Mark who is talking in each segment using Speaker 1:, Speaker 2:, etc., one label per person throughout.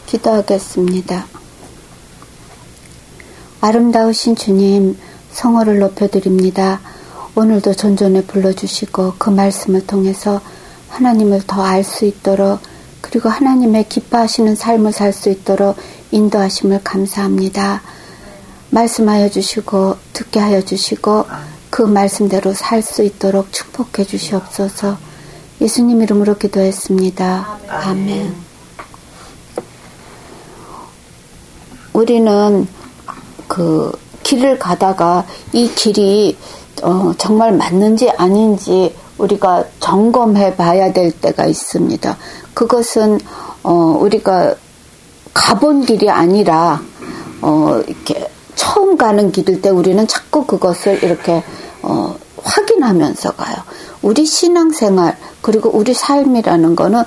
Speaker 1: 기도하겠습니다. 아름다우신 주님, 성호를 높여드립니다. 오늘도 존존에 불러주시고 그 말씀을 통해서 하나님을 더 알 수 있도록, 그리고 하나님의 기뻐하시는 삶을 살 수 있도록 인도하심을 감사합니다. 말씀하여 주시고 듣게 하여 주시고 그 말씀대로 살 수 있도록 축복해 주시옵소서. 예수님 이름으로 기도했습니다. 아멘. 우리는 그 길을 가다가 이 길이 정말 맞는지 아닌지 우리가 점검해 봐야 될 때가 있습니다. 그것은 우리가 가본 길이 아니라 이렇게 처음 가는 길일 때 우리는 자꾸 그것을 이렇게 확인하면서 가요. 우리 신앙생활 그리고 우리 삶이라는 거는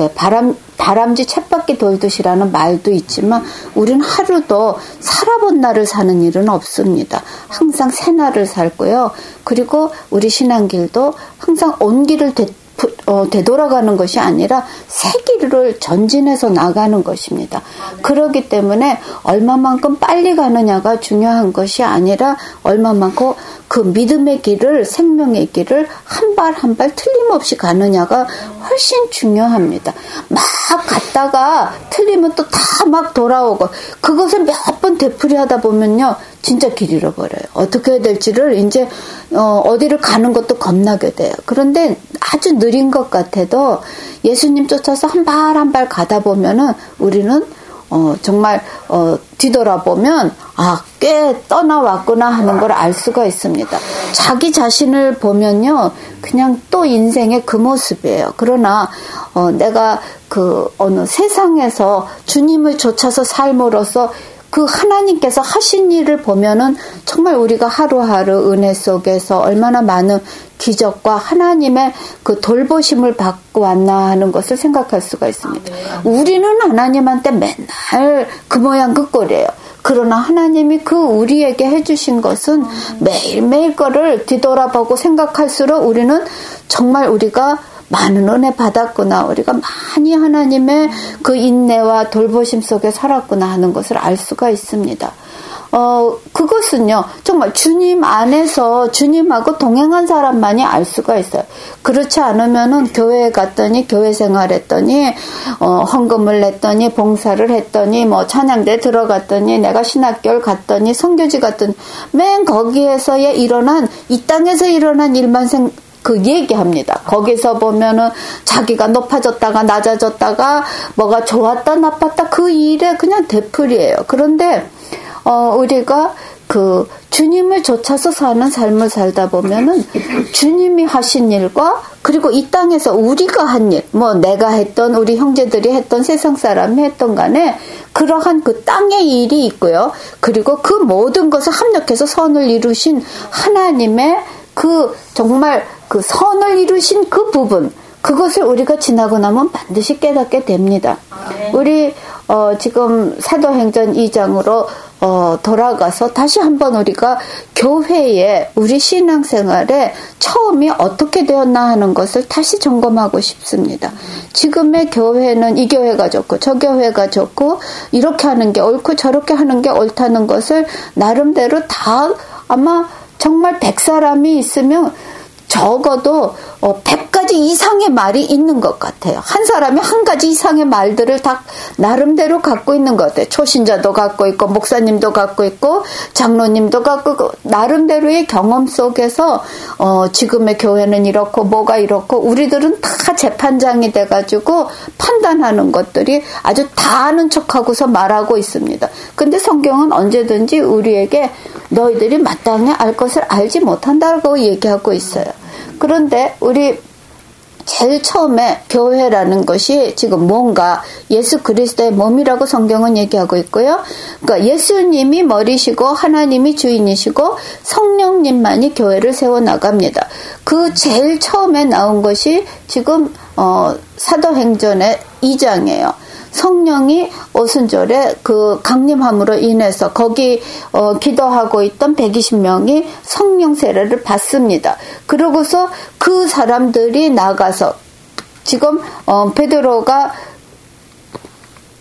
Speaker 1: 다람쥐 쳇바퀴 돌듯이라는 말도 있지만 우리는 하루도 살아본 날을 사는 일은 없습니다. 항상 새 날을 살고요. 그리고 우리 신앙길도 항상 온 길을 되돌아가는 것이 아니라 새 길을 전진해서 나가는 것입니다. 그렇기 때문에 얼마만큼 빨리 가느냐가 중요한 것이 아니라 얼마만큼 그 믿음의 길을, 생명의 길을 한 발 한 발 틀림없이 가느냐가 훨씬 중요합니다. 막 갔다가 틀리면 또 다 막 돌아오고 그것을 몇 번 되풀이하다 보면요 진짜 길 잃어버려요. 어떻게 해야 될지를 이제 어디를 가는 것도 겁나게 돼요. 그런데 아주 느린 것 같아도 예수님 쫓아서 한 발 한 발 가다 보면은 우리는 정말 뒤돌아보면 꽤 떠나왔구나 하는 걸 알 수가 있습니다. 자기 자신을 보면요 그냥 또 인생의 그 모습이에요. 그러나 내가 그 어느 세상에서 주님을 쫓아서 삶으로써 그 하나님께서 하신 일을 보면은 정말 우리가 하루하루 은혜 속에서 얼마나 많은 기적과 하나님의 그 돌보심을 받고 왔나 하는 것을 생각할 수가 있습니다. 우리는 하나님한테 맨날 그 모양 그 꼴이에요. 그러나 하나님이 그 우리에게 해주신 것은 매일매일 거를 뒤돌아보고 생각할수록 우리는 정말 우리가 많은 은혜 받았구나. 우리가 많이 하나님의 그 인내와 돌보심 속에 살았구나 하는 것을 알 수가 있습니다. 그것은요, 정말 주님 안에서 주님하고 동행한 사람만이 알 수가 있어요. 그렇지 않으면은 교회에 갔더니, 교회 생활했더니, 헌금을 냈더니, 봉사를 했더니, 찬양대 들어갔더니, 내가 신학교를 갔더니, 선교지 갔더니, 맨 거기에서의 일어난, 이 땅에서 일어난 일만 얘기합니다. 거기서 보면은 자기가 높아졌다가 낮아졌다가 뭐가 좋았다 나빴다 그 일에 그냥 되풀이에요. 그런데 우리가 그 주님을 쫓아서 사는 삶을 살다 보면은 주님이 하신 일과 그리고 이 땅에서 우리가 한 일, 내가 했던 우리 형제들이 했던 세상 사람이 했던 간에 그러한 그 땅의 일이 있고요. 그리고 그 모든 것을 합력해서 선을 이루신 하나님의 그 정말 그 선을 이루신 그 부분, 그것을 우리가 지나고 나면 반드시 깨닫게 됩니다. 우리 지금 사도행전 2장으로 돌아가서 다시 한번 우리가 교회에 우리 신앙생활에 처음이 어떻게 되었나 하는 것을 다시 점검하고 싶습니다. 지금의 교회는 이 교회가 좋고 저 교회가 좋고 이렇게 하는 게 옳고 저렇게 하는 게 옳다는 것을 나름대로 다 아마 정말 100사람이 있으면 적어도 100가지 이상의 말이 있는 것 같아요. 한 사람이 한 가지 이상의 말들을 다 나름대로 갖고 있는 것 같아요. 초신자도 갖고 있고 목사님도 갖고 있고 장로님도 갖고 있고 나름대로의 경험 속에서 지금의 교회는 이렇고 뭐가 이렇고 우리들은 다 재판장이 돼가지고 판단하는 것들이 아주 다 아는 척하고서 말하고 있습니다. 근데 성경은 언제든지 우리에게 너희들이 마땅히 알 것을 알지 못한다고 얘기하고 있어요. 그런데 우리 제일 처음에 교회라는 것이 지금 뭔가 예수 그리스도의 몸이라고 성경은 얘기하고 있고요. 그러니까 예수님이 머리시고 하나님이 주인이시고 성령님만이 교회를 세워나갑니다. 그 제일 처음에 나온 것이 지금 사도행전의 2장이에요. 성령이 오순절에 그 강림함으로 인해서 거기 기도하고 있던 120명이 성령 세례를 받습니다. 그러고서 그 사람들이 나가서 지금 베드로가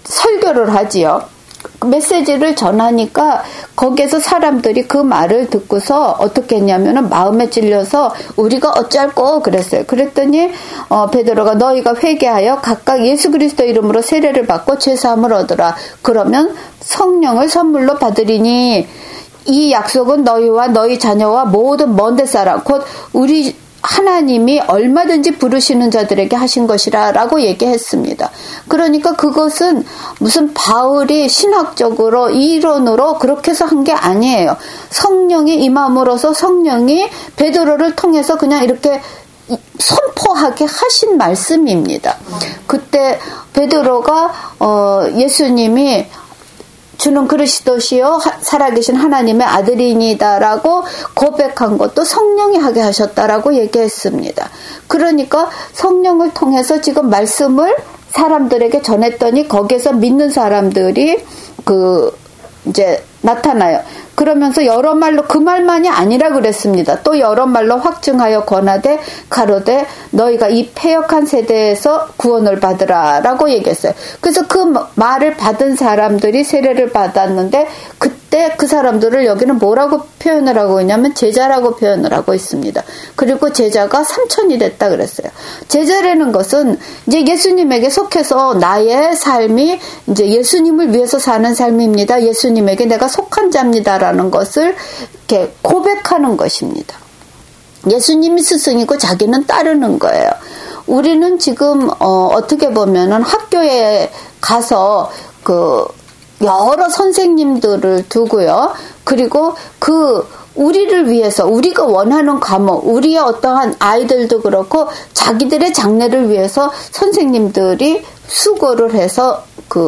Speaker 1: 설교를 하지요. 메시지를 전하니까 거기에서 사람들이 그 말을 듣고서 어떻게 했냐면은 마음에 찔려서 우리가 어쩔꼬 그랬어요. 그랬더니 베드로가 너희가 회개하여 각각 예수 그리스도 이름으로 세례를 받고 죄사함을 얻으라. 그러면 성령을 선물로 받으리니 이 약속은 너희와 너희 자녀와 모든 먼데 사람 곧 우리 하나님이 얼마든지 부르시는 자들에게 하신 것이라 라고 얘기했습니다. 그러니까 그것은 무슨 바울이 신학적으로 이론으로 그렇게 해서 한 게 아니에요. 성령이 임함으로써 성령이 베드로를 통해서 그냥 이렇게 선포하게 하신 말씀입니다. 그때 베드로가 예수님이 주는 그리스도시요 살아계신 하나님의 아들이니다라고 고백한 것도 성령이 하게 하셨다라고 얘기했습니다. 그러니까 성령을 통해서 지금 말씀을 사람들에게 전했더니 거기에서 믿는 사람들이 이제 나타나요. 그러면서 여러 말로 그 말만이 아니라 그랬습니다. 또 여러 말로 확증하여 권하되 가로되 너희가 이 패역한 세대에서 구원을 받으라 라고 얘기했어요. 그래서 그 말을 받은 사람들이 세례를 받았는데 그때 그 사람들을 여기는 뭐라고 표현을 하고 있냐면 제자라고 표현을 하고 있습니다. 그리고 제자가 3,000이 됐다 그랬어요. 제자라는 것은 이제 예수님에게 속해서 나의 삶이 이제 예수님을 위해서 사는 삶입니다. 예수님에게 내가 속한 자입니다라는 것을 이렇게 고백하는 것입니다. 예수님이 스승이고 자기는 따르는 거예요. 우리는 지금 어떻게 보면은 학교에 가서 여러 선생님들을 두고요. 그리고 우리를 위해서 우리가 원하는 과목, 우리의 어떠한 아이들도 그렇고 자기들의 장래를 위해서 선생님들이 수고를 해서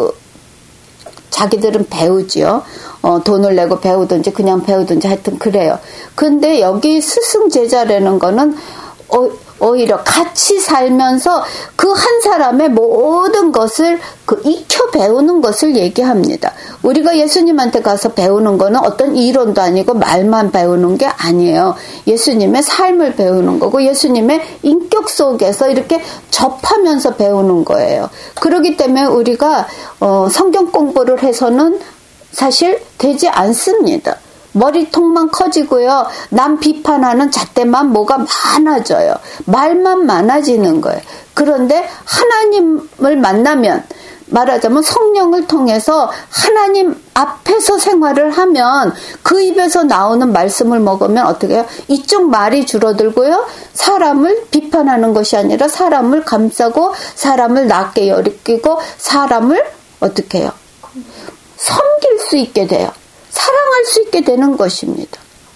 Speaker 1: 자기들은 배우지요. 돈을 내고 배우든지 그냥 배우든지 하여튼 그래요. 근데 여기 스승 제자라는 거는 오히려 같이 살면서 그 한 사람의 모든 것을 익혀 배우는 것을 얘기합니다. 우리가 예수님한테 가서 배우는 거는 어떤 이론도 아니고 말만 배우는 게 아니에요. 예수님의 삶을 배우는 거고 예수님의 인격 속에서 이렇게 접하면서 배우는 거예요. 그렇기 때문에 우리가 성경 공부를 해서는 사실 되지 않습니다. 머리통만 커지고요. 남 비판하는 잣대만 뭐가 많아져요. 말만 많아지는 거예요. 그런데 하나님을 만나면 말하자면 성령을 통해서 하나님 앞에서 생활을 하면 그 입에서 나오는 말씀을 먹으면 어떻게 해요? 이쪽 말이 줄어들고요. 사람을 비판하는 것이 아니라 사람을 감싸고 사람을 낮게 여기고 사람을 어떻게 해요? 섬길 수 있게 돼요. 사랑할 수 있게 되는 것입니다.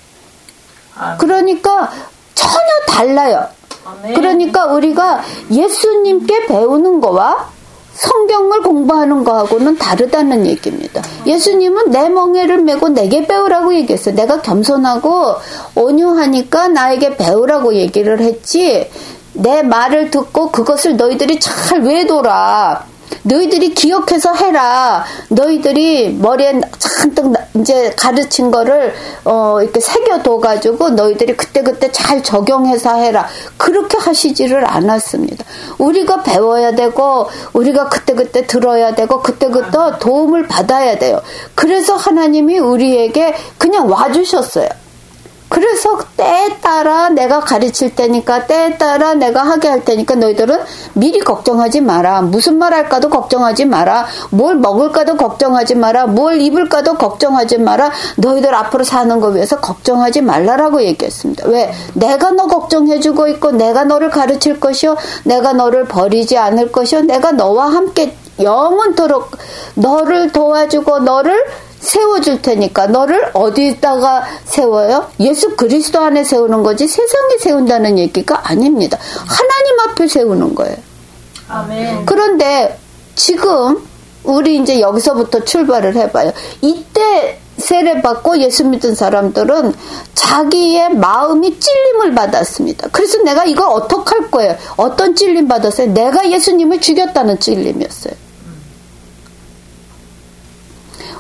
Speaker 1: 그러니까 전혀 달라요. 그러니까 우리가 예수님께 배우는 거와 성경을 공부하는 거하고는 다르다는 얘기입니다. 예수님은 내 멍에를 메고 내게 배우라고 얘기했어요. 내가 겸손하고 온유하니까 나에게 배우라고 얘기를 했지 내 말을 듣고 그것을 너희들이 잘 외도라. 너희들이 기억해서 해라. 너희들이 머리에 잔뜩 이제 가르친 거를 이렇게 새겨둬가지고 너희들이 그때그때 잘 적용해서 해라. 그렇게 하시지를 않았습니다. 우리가 배워야 되고 우리가 그때그때 들어야 되고 그때그때 도움을 받아야 돼요. 그래서 하나님이 우리에게 그냥 와주셨어요. 그래서 때에 따라 내가 가르칠 테니까 때에 따라 내가 하게 할 테니까 너희들은 미리 걱정하지 마라. 무슨 말 할까도 걱정하지 마라. 뭘 먹을까도 걱정하지 마라. 뭘 입을까도 걱정하지 마라. 너희들 앞으로 사는 거 위해서 걱정하지 말라라고 얘기했습니다. 왜? 내가 너 걱정해주고 있고 내가 너를 가르칠 것이요. 내가 너를 버리지 않을 것이요. 내가 너와 함께 영원토록 너를 도와주고 너를 세워줄 테니까 너를 어디다가 세워요? 예수 그리스도 안에 세우는 거지 세상에 세운다는 얘기가 아닙니다. 하나님 앞에 세우는 거예요.
Speaker 2: 아멘.
Speaker 1: 그런데 지금 우리 이제 여기서부터 출발을 해봐요. 이때 세례받고 예수 믿은 사람들은 자기의 마음이 찔림을 받았습니다. 그래서 내가 이걸 어떻게 할 거예요? 어떤 찔림 받았어요? 내가 예수님을 죽였다는 찔림이었어요.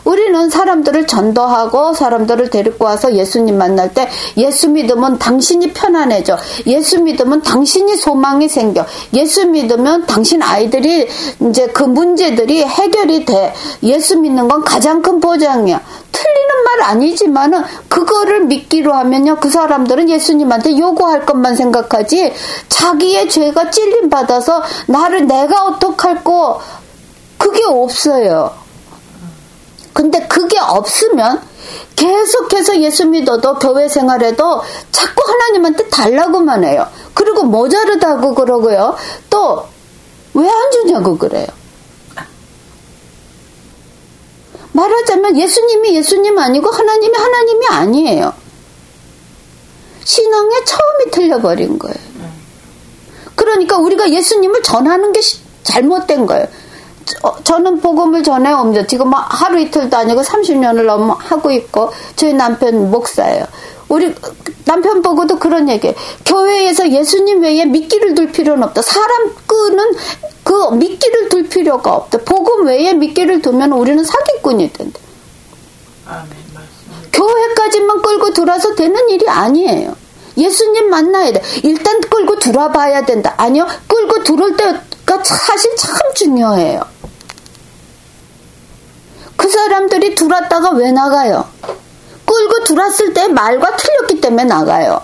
Speaker 1: 우리는 사람들을 전도하고 사람들을 데리고 와서 예수님 만날 때 예수 믿으면 당신이 편안해져. 예수 믿으면 당신이 소망이 생겨. 예수 믿으면 당신 아이들이 이제 그 문제들이 해결이 돼. 예수 믿는 건 가장 큰 보장이야. 틀리는 말 아니지만은 그거를 믿기로 하면요, 그 사람들은 예수님한테 요구할 것만 생각하지 자기의 죄가 찔림 받아서 나를 내가 어떡할꼬 그게 없어요. 근데 그게 없으면 계속해서 예수 믿어도 교회 생활해도 자꾸 하나님한테 달라고만 해요. 그리고 모자르다고 그러고요. 또 왜 안 주냐고 그래요. 말하자면 예수님이 예수님 아니고 하나님이 하나님이 아니에요. 신앙의 처음이 틀려버린 거예요. 그러니까 우리가 예수님을 전하는 게 잘못된 거예요. 저는 복음을 전해옵니다. 지금 하루 이틀도 아니고 30년을 넘어 하고 있고 저희 남편 목사예요. 우리 남편 보고도 그런 얘기예요. 교회에서 예수님 외에 미끼를 둘 필요는 없다. 사람 끄는 그 미끼를 둘 필요가 없다. 복음 외에 미끼를 두면 우리는 사기꾼이 된다. 교회까지만 끌고 들어와서 되는 일이 아니에요. 예수님 만나야 돼. 일단 끌고 들어와봐야 된다. 아니요. 끌고 들어올 때가 사실 참 중요해요. 그 사람들이 들어왔다가 왜 나가요? 끌고 들어왔을 때 말과 틀렸기 때문에 나가요.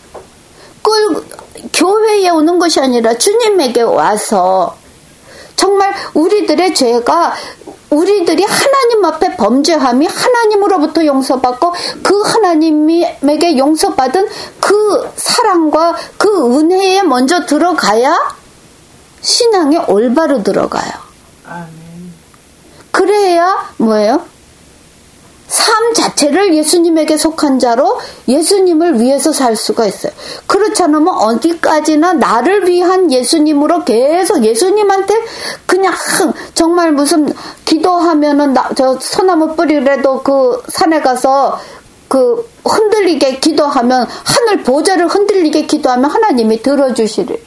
Speaker 1: 교회에 오는 것이 아니라 주님에게 와서 정말 우리들의 죄가 우리들이 하나님 앞에 범죄함이 하나님으로부터 용서받고 그 하나님에게 용서받은 그 사랑과 그 은혜에 먼저 들어가야 신앙에 올바로 들어가요. 아멘. 그래야 뭐예요? 삶 자체를 예수님에게 속한 자로 예수님을 위해서 살 수가 있어요. 그렇지 않으면 어디까지나 나를 위한 예수님으로 계속 예수님한테 그냥 정말 무슨 기도하면은 저 소나무 뿌리라도 그 산에 가서 그 흔들리게 기도하면 하늘 보좌를 흔들리게 기도하면 하나님이 들어주시래요.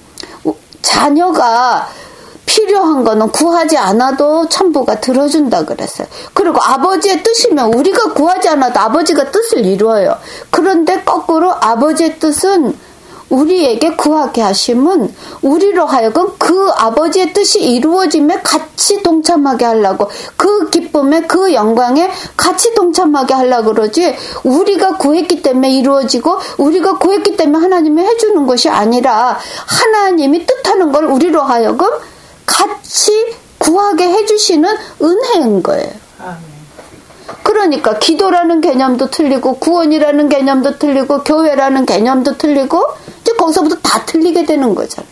Speaker 1: 자녀가 필요한 거는 구하지 않아도 천부가 들어준다 그랬어요. 그리고 아버지의 뜻이면 우리가 구하지 않아도 아버지가 뜻을 이루어요. 그런데 거꾸로 아버지의 뜻은 우리에게 구하게 하심은 우리로 하여금 그 아버지의 뜻이 이루어짐에 같이 동참하게 하려고 그 기쁨에 그 영광에 같이 동참하게 하려고 그러지 우리가 구했기 때문에 이루어지고 우리가 구했기 때문에 하나님이 해주는 것이 아니라 하나님이 뜻하는 걸 우리로 하여금 같이 구하게 해주시는 은혜인 거예요. 그러니까 기도라는 개념도 틀리고 구원이라는 개념도 틀리고 교회라는 개념도 틀리고 이제 거기서부터 다 틀리게 되는 거잖아요.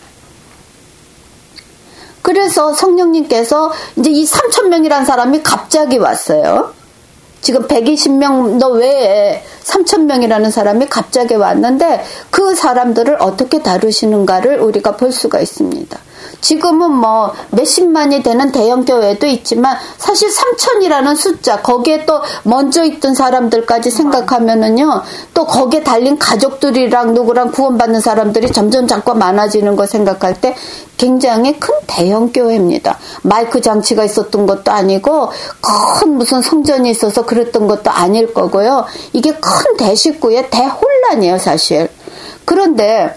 Speaker 1: 그래서 성령님께서 이제 이 3,000명이라는 사람이 갑자기 왔어요. 지금 120명 외에 3,000명이라는 사람이 갑자기 왔는데 그 사람들을 어떻게 다루시는가를 우리가 볼 수가 있습니다. 지금은 뭐 몇십만이 되는 대형 교회도 있지만 사실 3,000이라는 숫자 거기에 또 먼저 있던 사람들까지 생각하면은요 또 거기에 달린 가족들이랑 누구랑 구원받는 사람들이 점점 자꾸 많아지는 거 생각할 때 굉장히 큰 대형 교회입니다. 마이크 장치가 있었던 것도 아니고 큰 무슨 성전이 있어서 그랬던 것도 아닐 거고요. 이게 큰 대식구의 대혼란이에요 사실. 그런데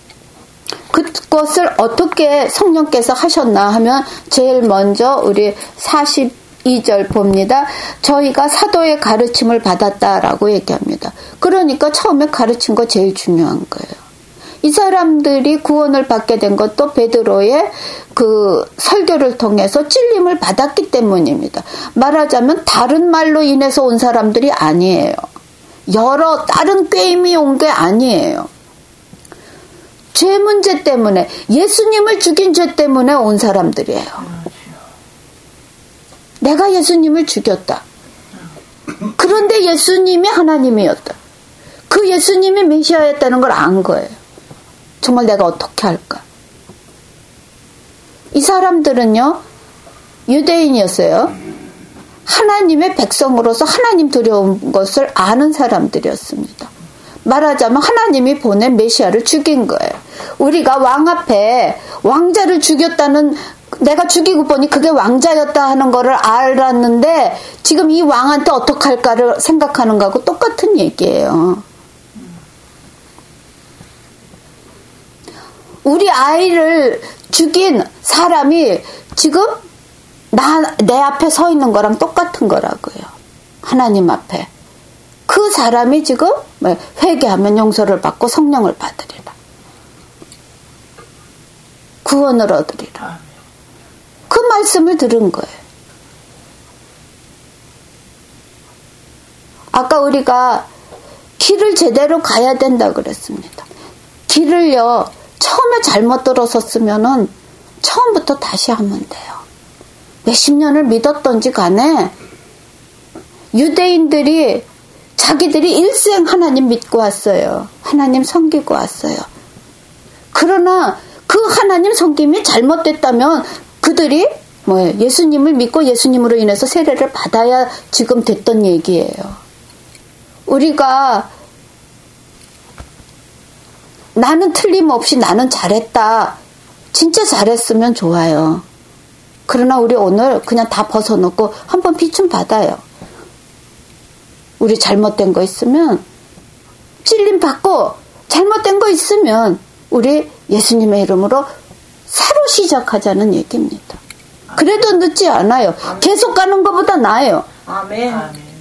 Speaker 1: 그것을 어떻게 성령께서 하셨나 하면 제일 먼저 우리 42절 봅니다. 저희가 사도의 가르침을 받았다라고 얘기합니다. 그러니까 처음에 가르친 거 제일 중요한 거예요. 이 사람들이 구원을 받게 된 것도 베드로의 그 설교를 통해서 찔림을 받았기 때문입니다. 말하자면 다른 말로 인해서 온 사람들이 아니에요. 여러 다른 꾀임이 온 게 아니에요. 죄 문제 때문에 예수님을 죽인 죄 때문에 온 사람들이에요. 내가 예수님을 죽였다. 그런데 예수님이 하나님이었다. 그 예수님이 메시아였다는 걸 안 거예요. 정말 내가 어떻게 할까? 이 사람들은요 유대인이었어요. 하나님의 백성으로서 하나님 두려운 것을 아는 사람들이었습니다. 말하자면 하나님이 보낸 메시아를 죽인 거예요. 우리가 왕 앞에 왕자를 죽였다는 내가 죽이고 보니 그게 왕자였다 하는 거를 알았는데 지금 이 왕한테 어떡할까를 생각하는 거하고 똑같은 얘기예요. 우리 아이를 죽인 사람이 지금 내 앞에 서 있는 거랑 똑같은 거라고요. 하나님 앞에. 그 사람이 지금 회개하면 용서를 받고 성령을 받으리라. 구원을 얻으리라. 그 말씀을 들은 거예요. 아까 우리가 길을 제대로 가야 된다 그랬습니다. 길을요, 처음에 잘못 들어섰으면은 처음부터 다시 하면 돼요. 몇십 년을 믿었던지 간에 유대인들이 자기들이 일생 하나님 믿고 왔어요. 하나님 섬기고 왔어요. 그러나 그 하나님 섬김이 잘못됐다면 그들이 예수님을 믿고 예수님으로 인해서 세례를 받아야 지금 됐던 얘기예요. 우리가 나는 틀림없이 나는 잘했다. 진짜 잘했으면 좋아요. 그러나 우리 오늘 그냥 다 벗어놓고 한번 비춤 받아요. 우리 잘못된 거 있으면 찔림 받고 잘못된 거 있으면 우리 예수님의 이름으로 새로 시작하자는 얘기입니다. 그래도 늦지 않아요. 계속 가는 것보다 나아요.
Speaker 2: 아멘.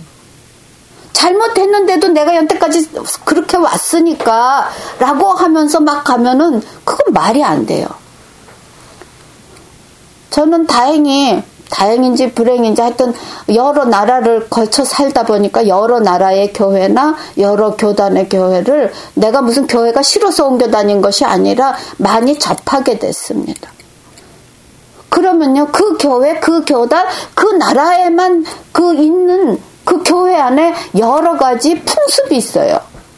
Speaker 1: 잘못했는데도 내가 여태까지 그렇게 왔으니까 라고 하면서 막 가면은 그건 말이 안 돼요. 저는 다행인지 불행인지 하여튼 여러 나라를 걸쳐 살다 보니까 여러 나라의 교회나 여러 교단의 교회를 내가 무슨 교회가 싫어서 옮겨 다닌 것이 아니라 많이 접하게 됐습니다. 그러면요, 그 교회, 그 교단, 그 나라에만 있는 그 교회 안에 여러 가지 풍습이 있어요.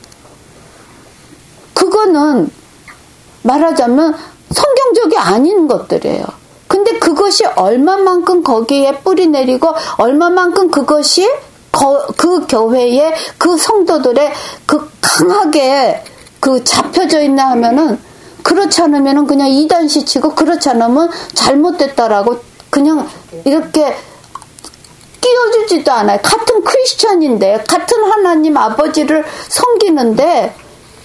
Speaker 1: 그거는 말하자면 성경적이 아닌 것들이에요. 근데 그것이 얼마만큼 거기에 뿌리 내리고 얼마만큼 그것이 그 교회의 그 성도들의 그 강하게 그 잡혀져 있나 하면은 그렇지 않으면은 그냥 이단시 치고 그렇지 않으면 잘못됐다라고 그냥 이렇게 끼워주지도 않아요. 같은 크리스천인데 같은 하나님 아버지를 섬기는데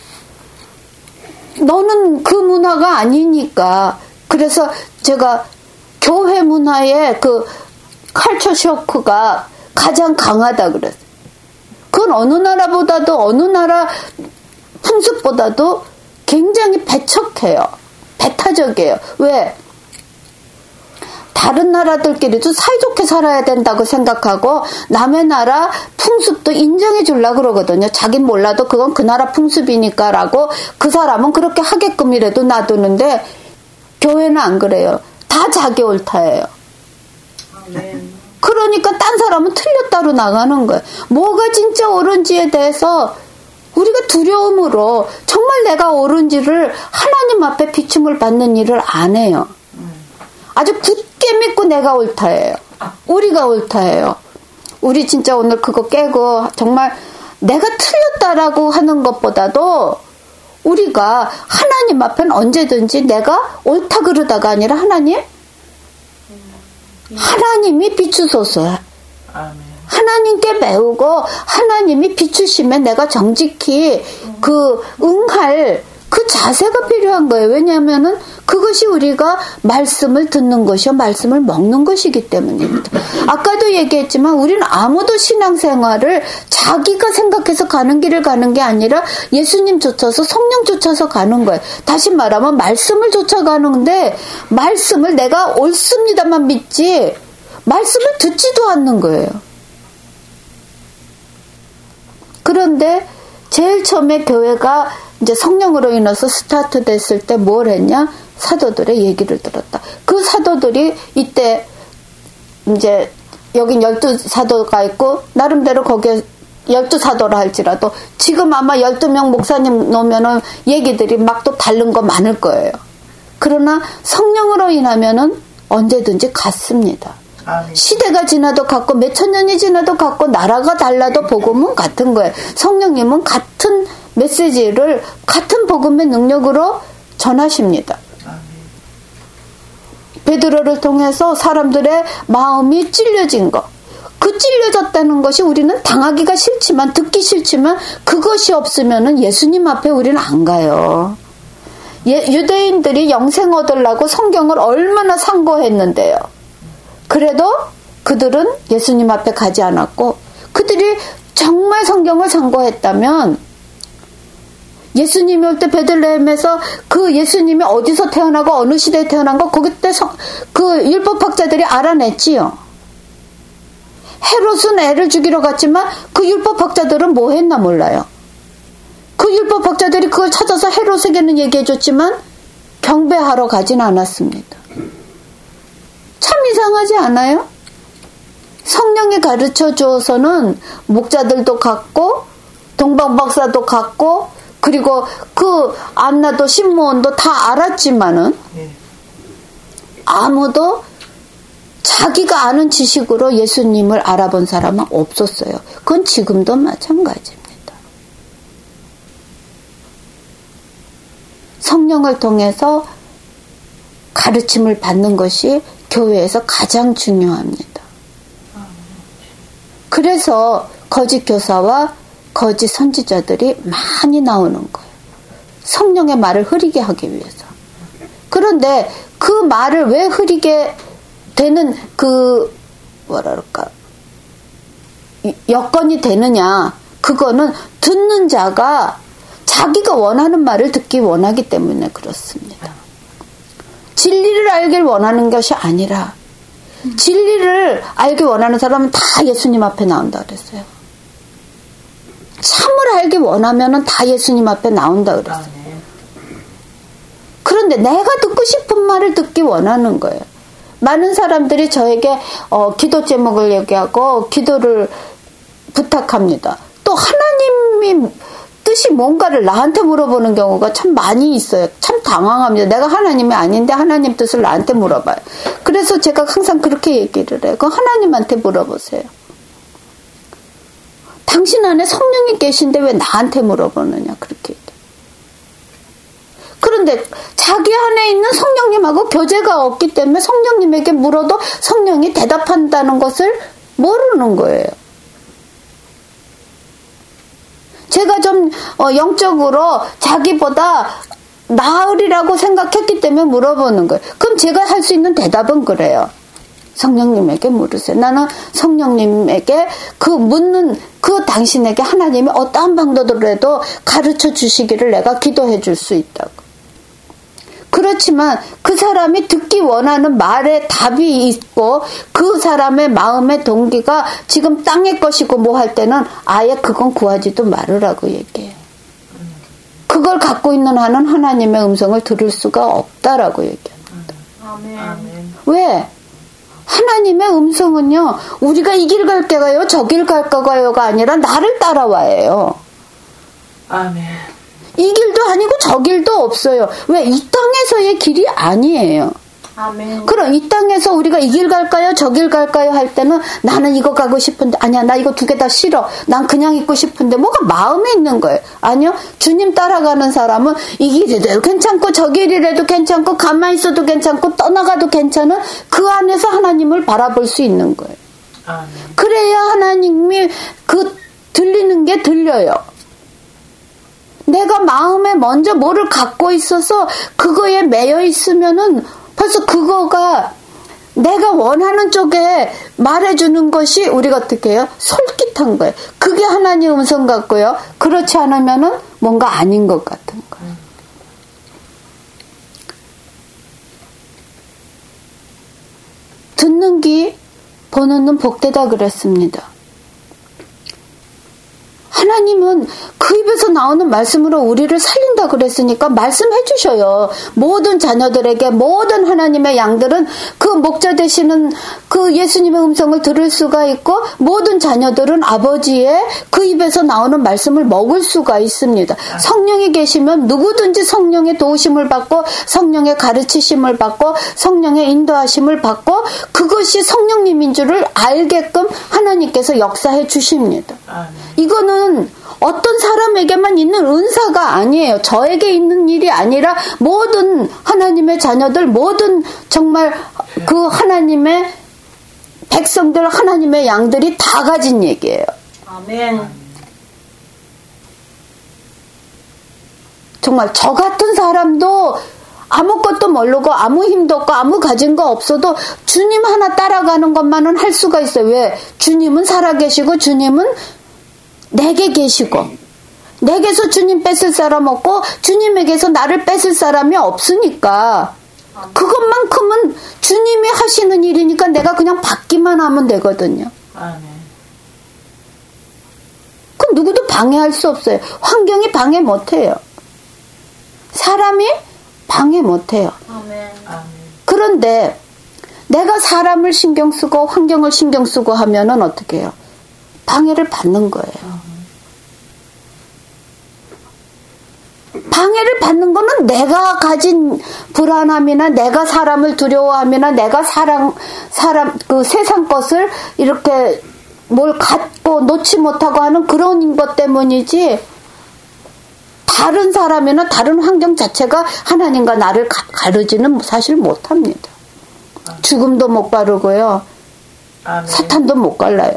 Speaker 1: 너는 그 문화가 아니니까. 그래서 제가 교회 문화의 그 칼처 쇼크가 가장 강하다 그랬어요. 그건 어느 나라보다도 어느 나라 풍습보다도 굉장히 배척해요. 배타적이에요. 왜? 다른 나라들끼리도 사이좋게 살아야 된다고 생각하고 남의 나라 풍습도 인정해 주려고 그러거든요. 자긴 몰라도 그건 그 나라 풍습이니까 라고 그 사람은 그렇게 하게끔이라도 놔두는데 교회는 안 그래요. 다 자기 옳다예요. 그러니까 딴 사람은 틀렸다로 나가는 거예요. 뭐가 진짜 옳은지에 대해서 우리가 두려움으로 정말 내가 옳은지를 하나님 앞에 비춤을 받는 일을 안 해요. 아주 굳게 믿고 내가 옳다예요. 우리가 옳다예요. 우리 진짜 오늘 그거 깨고 정말 내가 틀렸다라고 하는 것보다도 우리가 하나님 앞에는 언제든지 내가 옳다 그러다가 아니라 하나님이 비추소서. 하나님께 배우고 하나님이 비추시면 내가 정직히 그 응할 그 자세가 필요한 거예요. 왜냐하면은 그것이 우리가 말씀을 듣는 것이요 말씀을 먹는 것이기 때문입니다. 아까도 얘기했지만 우리는 아무도 신앙생활을 자기가 생각해서 가는 길을 가는 게 아니라 예수님 쫓아서 성령 쫓아서 가는 거예요. 다시 말하면 말씀을 쫓아가는데 말씀을 내가 옳습니다만 믿지 말씀을 듣지도 않는 거예요. 그런데 제일 처음에 교회가 이제 성령으로 인해서 스타트 됐을 때 뭘 했냐? 사도들의 얘기를 들었다. 그 사도들이 이때 이제 여긴 12사도가 있고 나름대로 거기에 12사도라 할지라도 지금 아마 12명 목사님 놓으면은 얘기들이 막 또 다른 거 많을 거예요. 그러나 성령으로 인하면은 언제든지 같습니다. 시대가 지나도 같고 몇천 년이 지나도 같고 나라가 달라도 복음은 같은 거예요. 성령님은 같은 메시지를 같은 복음의 능력으로 전하십니다. 베드로를 통해서 사람들의 마음이 찔려진 것. 그 찔려졌다는 것이 우리는 당하기가 싫지만, 듣기 싫지만, 그것이 없으면은 예수님 앞에 우리는 안 가요. 유대인들이 영생 얻으려고 성경을 얼마나 상고했는데요. 그래도 그들은 예수님 앞에 가지 않았고, 그들이 정말 성경을 상고했다면 예수님이 올 때 베들레헴에서 그 예수님이 어디서 태어나고 어느 시대에 태어난 거 그때 그 율법학자들이 알아냈지요. 헤롯은 애를 죽이러 갔지만 그 율법학자들은 뭐 했나 몰라요. 그 율법학자들이 그걸 찾아서 헤롯에게는 얘기해줬지만 경배하러 가진 않았습니다. 참 이상하지 않아요? 성령이 가르쳐 주어서는 목자들도 갔고 동방박사도 갔고 그리고 그 안나도 신무원도 다 알았지만은 아무도 자기가 아는 지식으로 예수님을 알아본 사람은 없었어요. 그건 지금도 마찬가지입니다. 성령을 통해서 가르침을 받는 것이 교회에서 가장 중요합니다. 그래서 거짓 교사와 거짓 선지자들이 많이 나오는 거예요. 성령의 말을 흐리게 하기 위해서. 그런데 그 말을 왜 흐리게 되는 여건이 되느냐? 그거는 듣는 자가 자기가 원하는 말을 듣기 원하기 때문에 그렇습니다. 진리를 알길 원하는 것이 아니라 진리를 알기 원하는 사람은 다 예수님 앞에 나온다 그랬어요. 참을 알기 원하면은 다 예수님 앞에 나온다 그랬어요. 그런데 내가 듣고 싶은 말을 듣기 원하는 거예요. 많은 사람들이 저에게 기도 제목을 얘기하고 기도를 부탁합니다. 또 하나님이 뜻이 뭔가를 나한테 물어보는 경우가 참 많이 있어요. 참 당황합니다. 내가 하나님이 아닌데 하나님 뜻을 나한테 물어봐요. 그래서 제가 항상 그렇게 얘기를 해요. 그거 하나님한테 물어보세요. 당신 안에 성령이 계신데 왜 나한테 물어보느냐 그렇게 얘기해요. 그런데 자기 안에 있는 성령님하고 교제가 없기 때문에 성령님에게 물어도 성령이 대답한다는 것을 모르는 거예요. 제가 좀 영적으로 자기보다 나으리라고 생각했기 때문에 물어보는 거예요. 그럼 제가 할 수 있는 대답은 그래요. 성령님에게 물으세요. 나는 성령님에게 그 당신에게 하나님이 어떠한 방법으로라도 가르쳐 주시기를 내가 기도해 줄 수 있다고. 그렇지만 그 사람이 듣기 원하는 말에 답이 있고 그 사람의 마음의 동기가 지금 땅의 것이고 뭐 할 때는 아예 그건 구하지도 말으라고 얘기해요. 그걸 갖고 있는 한은 하나님의 음성을 들을 수가 없다라고 얘기합니다. 아멘. 왜? 하나님의 음성은요, 우리가 이 길 갈까요, 저 길 갈까요가 아니라 나를 따라와요. 아멘. 이 길도 아니고 저 길도 없어요. 왜? 이 땅에서의 길이 아니에요. 아멘. 그럼 이 땅에서 우리가 이 길 갈까요, 저 길 갈까요 할 때는 나는 이거 가고 싶은데 아니야, 나 이거 두 개 다 싫어. 난 그냥 있고 싶은데 뭐가 마음에 있는 거예요. 아니요, 주님 따라가는 사람은 이 길이라도 괜찮고 저 길이라도 괜찮고 가만히 있어도 괜찮고 떠나가도 괜찮은 그 안에서 하나님을 바라볼 수 있는 거예요. 아멘. 그래야 하나님이 들리는 게 들려요. 내가 마음에 먼저 뭐를 갖고 있어서 그거에 매여 있으면은 벌써 그거가 내가 원하는 쪽에 말해주는 것이 우리가 어떻게 해요? 솔깃한 거예요. 그게 하나님 음성 같고요. 그렇지 않으면은 뭔가 아닌 것 같은 거예요. 듣는 귀, 보는 눈 복되다 그랬습니다. 하나님은 그 입에서 나오는 말씀으로 우리를 살린다 그랬으니까 말씀해 주셔요. 모든 자녀들에게, 모든 하나님의 양들은 그 목자 되시는 그 예수님의 음성을 들을 수가 있고 모든 자녀들은 아버지의 그 입에서 나오는 말씀을 먹을 수가 있습니다. 성령이 계시면 누구든지 성령의 도우심을 받고 성령의 가르치심을 받고 성령의 인도하심을 받고 그것이 성령님인 줄을 알게끔 하나님께서 역사해 주십니다. 이거는 어떤 사람에게만 있는 은사가 아니에요. 저에게 있는 일이 아니라 모든 하나님의 자녀들, 모든 정말 그 하나님의 백성들, 하나님의 양들이 다 가진 얘기예요.
Speaker 2: 아멘.
Speaker 1: 정말 저 같은 사람도 아무것도 모르고 아무 힘도 없고 아무 가진 거 없어도 주님 하나 따라가는 것만은 할 수가 있어요. 왜? 주님은 살아계시고 주님은 내게 계시고 내게서 주님 뺏을 사람 없고 주님에게서 나를 뺏을 사람이 없으니까 그것만큼은 주님이 하시는 일이니까 내가 그냥 받기만 하면 되거든요. 그럼 누구도 방해할 수 없어요. 환경이 방해 못해요. 사람이 방해 못해요. 그런데 내가 사람을 신경 쓰고 환경을 신경 쓰고 하면은 어떻게 해요? 방해를 받는 거예요. 방해를 받는 거는 내가 가진 불안함이나 내가 사람을 두려워함이나 내가 사람 그 세상 것을 이렇게 뭘 갖고 놓지 못하고 하는 그런 것 때문이지 다른 사람이나 다른 환경 자체가 하나님과 나를 가르지는 사실 못합니다. 죽음도 못 가르고요. 사탄도 못 갈라요.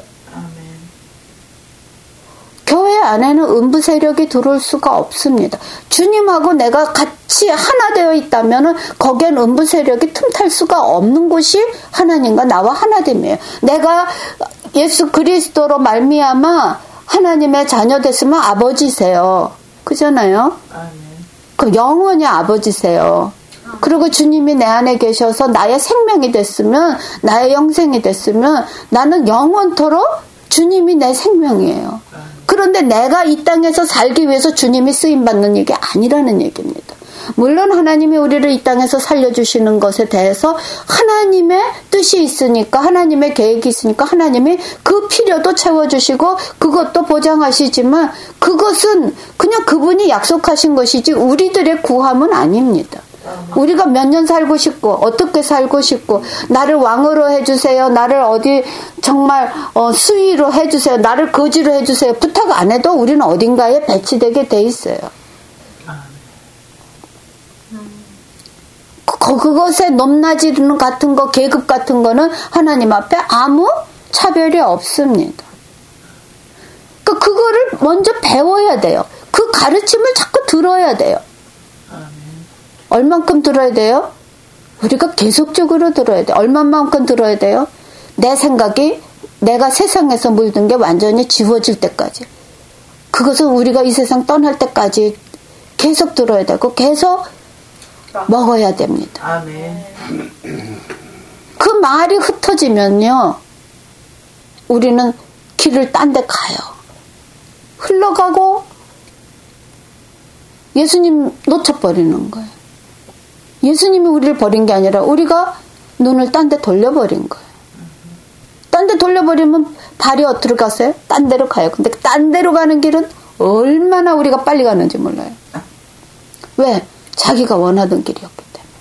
Speaker 1: 교회 안에는 음부 세력이 들어올 수가 없습니다. 주님하고 내가 같이 하나 되어 있다면 거기엔 음부 세력이 틈탈 수가 없는 곳이 하나님과 나와 하나됨이에요. 내가 예수 그리스도로 말미암아 하나님의 자녀 됐으면 아버지세요. 그잖아요. 그럼 영원히 아버지세요. 그리고 주님이 내 안에 계셔서 나의 생명이 됐으면 나의 영생이 됐으면 나는 영원토록 주님이 내 생명이에요. 그런데 내가 이 땅에서 살기 위해서 주님이 쓰임받는 얘기 아니라는 얘기입니다. 물론 하나님이 우리를 이 땅에서 살려주시는 것에 대해서 하나님의 뜻이 있으니까 하나님의 계획이 있으니까 하나님이 그 필요도 채워주시고 그것도 보장하시지만 그것은 그냥 그분이 약속하신 것이지 우리들의 구함은 아닙니다. 우리가 몇 년 살고 싶고 어떻게 살고 싶고 나를 왕으로 해주세요. 나를 어디 정말 수위로 해주세요. 나를 거지로 해주세요. 부탁 안 해도 우리는 어딘가에 배치되게 돼 있어요. 그것에 높낮이는 같은 거 계급 같은 거는 하나님 앞에 아무 차별이 없습니다. 그거를 먼저 배워야 돼요. 그 가르침을 자꾸 들어야 돼요. 얼만큼 들어야 돼요? 우리가 계속적으로 들어야 돼요. 얼마만큼 들어야 돼요? 내 생각이 내가 세상에서 물든 게 완전히 지워질 때까지. 그것은 우리가 이 세상 떠날 때까지 계속 들어야 되고 계속 먹어야 됩니다.
Speaker 2: 아멘.
Speaker 1: 그 말이 흩어지면요. 우리는 길을 딴 데 가요. 흘러가고 예수님 놓쳐버리는 거예요. 예수님이 우리를 버린 게 아니라 우리가 눈을 딴 데 돌려버린 거예요. 딴 데 돌려버리면 발이 어디로 가세요? 딴 데로 가요. 근데 딴 데로 가는 길은 얼마나 우리가 빨리 가는지 몰라요. 왜? 자기가 원하던 길이었기 때문에.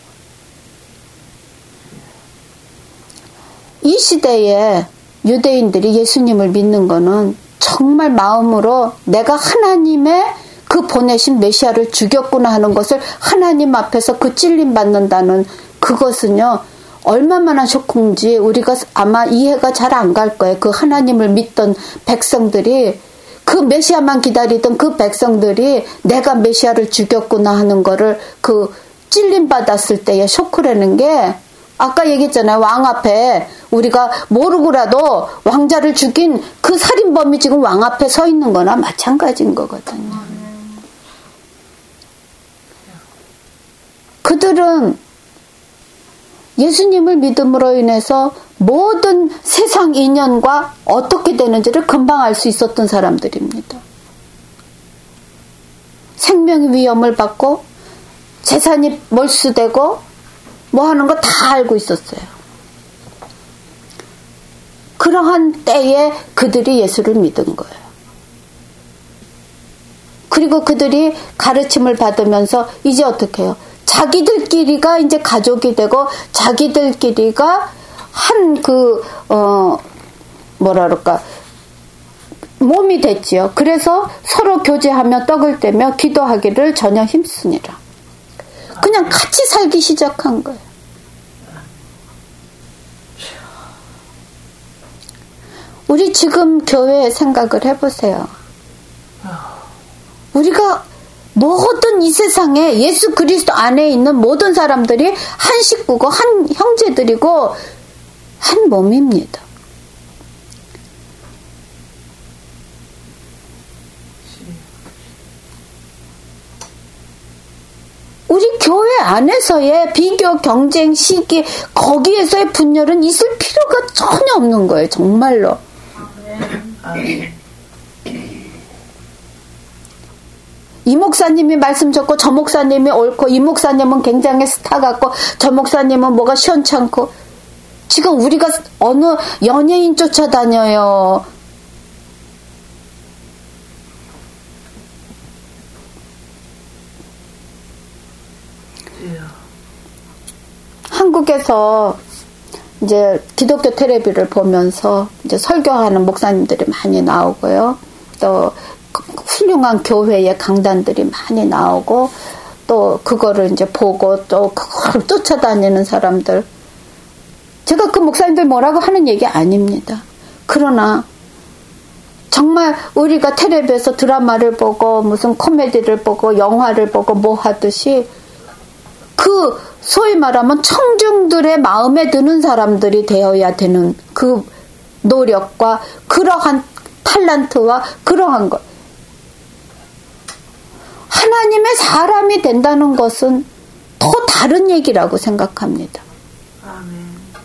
Speaker 1: 이 시대에 유대인들이 예수님을 믿는 거는 정말 마음으로 내가 하나님의 그 보내신 메시아를 죽였구나 하는 것을 하나님 앞에서 그 찔림 받는다는 그것은요. 얼마만한 쇼크인지 우리가 아마 이해가 잘 안 갈 거예요. 그 하나님을 믿던 백성들이 그 메시아만 기다리던 그 백성들이 내가 메시아를 죽였구나 하는 거를 그 찔림 받았을 때의 쇼크라는 게 아까 얘기했잖아요. 왕 앞에 우리가 모르고라도 왕자를 죽인 그 살인범이 지금 왕 앞에 서 있는 거나 마찬가지인 거거든요. 그들은 예수님을 믿음으로 인해서 모든 세상 인연과 어떻게 되는지를 금방 알 수 있었던 사람들입니다. 생명의 위험을 받고 재산이 몰수되고 뭐 하는 거 다 알고 있었어요. 그러한 때에 그들이 예수를 믿은 거예요. 그리고 그들이 가르침을 받으면서 이제 어떻게 해요? 자기들끼리가 이제 가족이 되고 자기들끼리가 한 뭐라 그럴까 몸이 됐지요. 그래서 서로 교제하며 떡을 떼며 기도하기를 전혀 힘쓰니라. 그냥 같이 살기 시작한 거예요. 우리 지금 교회 생각을 해보세요. 우리가 모든 이 세상에 예수 그리스도 안에 있는 모든 사람들이 한 식구고 한 형제들이고 한 몸입니다. 우리 교회 안에서의 비교, 경쟁, 시기, 거기에서의 분열은 있을 필요가 전혀 없는 거예요. 정말로. 이 목사님이 말씀 좋고 저 목사님이 옳고 이 목사님은 굉장히 스타 같고 저 목사님은 뭐가 시원찮고 지금 우리가 어느 연예인 쫓아다녀요. 한국에서 이제 기독교 텔레비를 보면서 이제 설교하는 목사님들이 많이 나오고요. 또 훌륭한 교회의 강단들이 많이 나오고 또 그거를 이제 보고 또 그걸 쫓아다니는 사람들. 제가 그 목사님들 뭐라고 하는 얘기 아닙니다. 그러나 정말 우리가 텔레비에서 드라마를 보고 무슨 코미디를 보고 영화를 보고 뭐 하듯이 그 소위 말하면 청중들의 마음에 드는 사람들이 되어야 되는 그 노력과 그러한 탤런트와 그러한 것. 하나님의 사람이 된다는 것은 더 다른 얘기라고 생각합니다. 아멘.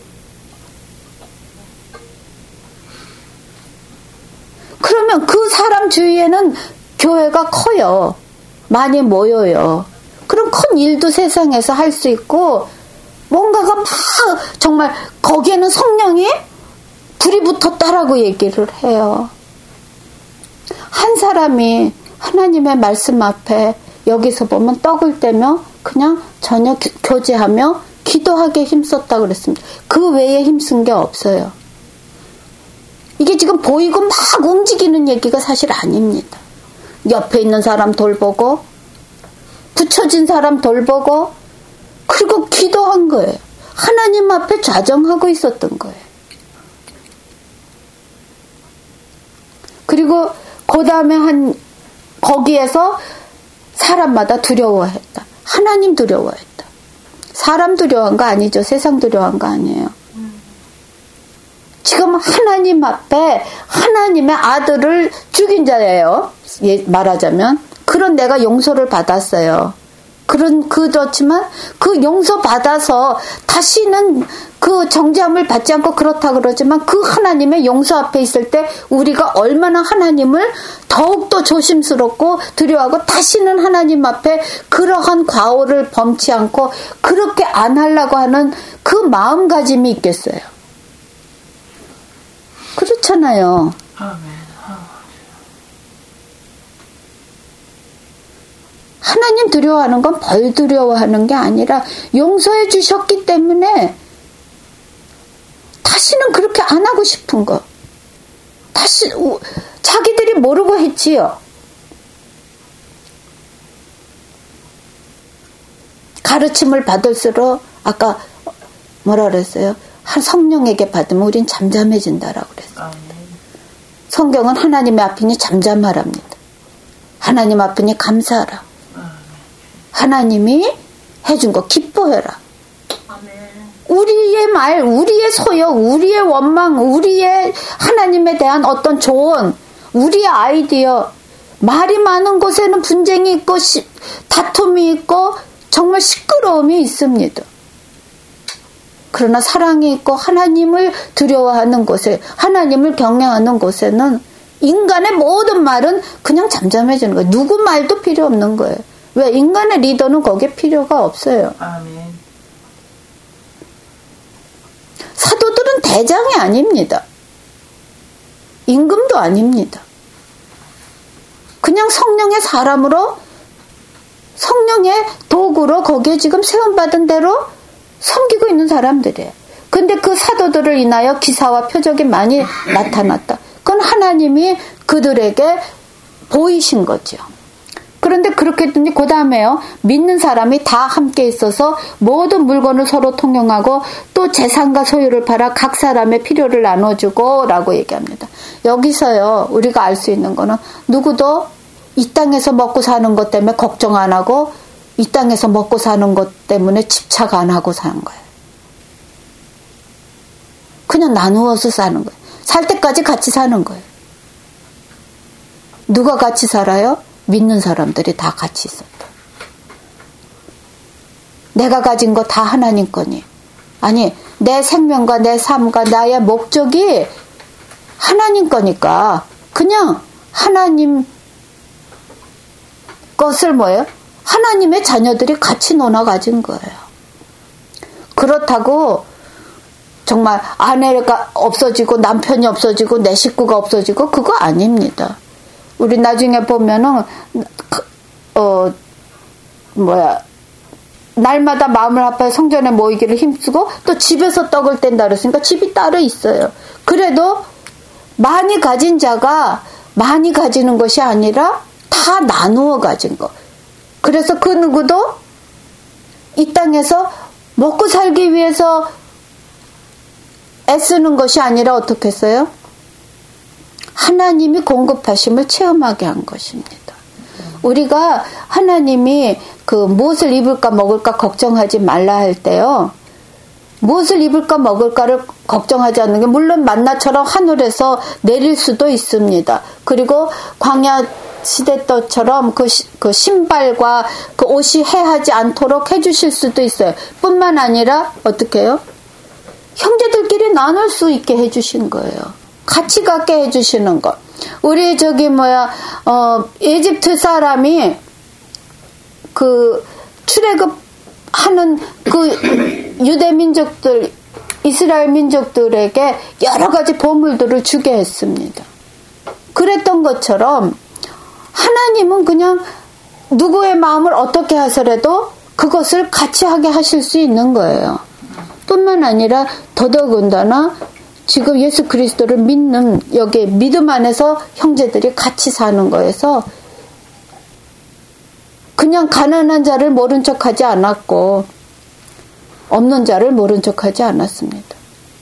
Speaker 1: 그러면 그 사람 주위에는 교회가 커요. 많이 모여요. 그럼 큰 일도 세상에서 할 수 있고 뭔가가 막 정말 거기에는 성령이 불이 붙었다라고 얘기를 해요. 한 사람이 하나님의 말씀 앞에 여기서 보면 떡을 떼며 그냥 저녁 교제하며 기도하기에 힘썼다고 그랬습니다. 그 외에 힘쓴 게 없어요. 이게 지금 보이고 막 움직이는 얘기가 사실 아닙니다. 옆에 있는 사람 돌보고 붙여진 사람 돌보고 그리고 기도한 거예요. 하나님 앞에 좌정하고 있었던 거예요. 그리고 그 다음에 거기에서 사람마다 두려워했다. 하나님 두려워했다. 사람 두려워한 거 아니죠. 세상 두려워한 거 아니에요. 지금 하나님 앞에 하나님의 아들을 죽인 자예요. 말하자면. 그런 내가 용서를 받았어요. 그렇지만 그 용서 받아서 다시는 그 정죄함을 받지 않고 그렇다 그러지만 그 하나님의 용서 앞에 있을 때 우리가 얼마나 하나님을 더욱더 조심스럽고 두려워하고 다시는 하나님 앞에 그러한 과오를 범치 않고 그렇게 안 하려고 하는 그 마음가짐이 있겠어요. 그렇잖아요. 아멘. 하나님 두려워하는 건 벌 두려워하는 게 아니라 용서해 주셨기 때문에 다시는 그렇게 안 하고 싶은 거. 다시 자기들이 모르고 했지요. 가르침을 받을수록 아까 뭐라 그랬어요? 성령에게 받으면 우린 잠잠해진다라고 그랬습니다. 성경은 하나님의 앞이니 잠잠하랍니다. 하나님 앞이니 감사하라. 하나님이 해준 거 기뻐해라. 우리의 말, 우리의 소욕, 우리의 원망, 우리의 하나님에 대한 어떤 조언, 우리의 아이디어, 말이 많은 곳에는 분쟁이 있고 다툼이 있고 정말 시끄러움이 있습니다. 그러나 사랑이 있고 하나님을 두려워하는 곳에, 하나님을 경외하는 곳에는 인간의 모든 말은 그냥 잠잠해지는 거예요. 누구 말도 필요 없는 거예요. 왜? 인간의 리더는 거기에 필요가 없어요. 아멘. 사도들은 대장이 아닙니다. 임금도 아닙니다. 그냥 성령의 사람으로 성령의 도구로 거기에 지금 세움받은 대로 섬기고 있는 사람들이에요. 근데 그 사도들을 인하여 기사와 표적이 많이 나타났다. 그건 하나님이 그들에게 보이신 거죠. 그런데 그렇게 했더니 그 다음에요. 믿는 사람이 다 함께 있어서 모든 물건을 서로 통용하고 또 재산과 소유를 팔아 각 사람의 필요를 나눠주고 라고 얘기합니다. 여기서요. 우리가 알 수 있는 거는 누구도 이 땅에서 먹고 사는 것 때문에 걱정 안 하고 이 땅에서 먹고 사는 것 때문에 집착 안 하고 사는 거예요. 그냥 나누어서 사는 거예요. 살 때까지 같이 사는 거예요. 누가 같이 살아요? 믿는 사람들이 다 같이 있었다. 내가 가진 거 다 하나님 거니. 아니, 내 생명과 내 삶과 나의 목적이 하나님 거니까 그냥 하나님 것을 뭐예요? 하나님의 자녀들이 같이 나눠 가진 거예요. 그렇다고 정말 아내가 없어지고 남편이 없어지고 내 식구가 없어지고 그거 아닙니다. 우리 나중에 보면은 날마다 마음을 아파서 성전에 모이기를 힘쓰고 또 집에서 떡을 뗀다 그랬으니까 집이 따로 있어요. 그래도 많이 가진 자가 많이 가지는 것이 아니라 다 나누어 가진 거. 그래서 그 누구도 이 땅에서 먹고 살기 위해서 애쓰는 것이 아니라 어떻게 했어요? 하나님이 공급하심을 체험하게 한 것입니다. 우리가 하나님이 그 무엇을 입을까 먹을까 걱정하지 말라 할 때요. 무엇을 입을까 먹을까를 걱정하지 않는 게 물론 만나처럼 하늘에서 내릴 수도 있습니다. 그리고 광야 시대 때처럼 그 신발과 그 옷이 해하지 않도록 해주실 수도 있어요. 뿐만 아니라 어떻게 해요? 형제들끼리 나눌 수 있게 해주신 거예요. 같이 갖게 해주시는 거. 우리 이집트 사람이 그 출애굽하는 그 유대 민족들, 이스라엘 민족들에게 여러 가지 보물들을 주게 했습니다. 그랬던 것처럼 하나님은 그냥 누구의 마음을 어떻게 하서라도 그것을 같이 하게 하실 수 있는 거예요. 뿐만 아니라 더더군다나 지금 예수 그리스도를 믿는 여기 믿음 안에서 형제들이 같이 사는 거에서 그냥 가난한 자를 모른 척하지 않았고 없는 자를 모른 척하지 않았습니다.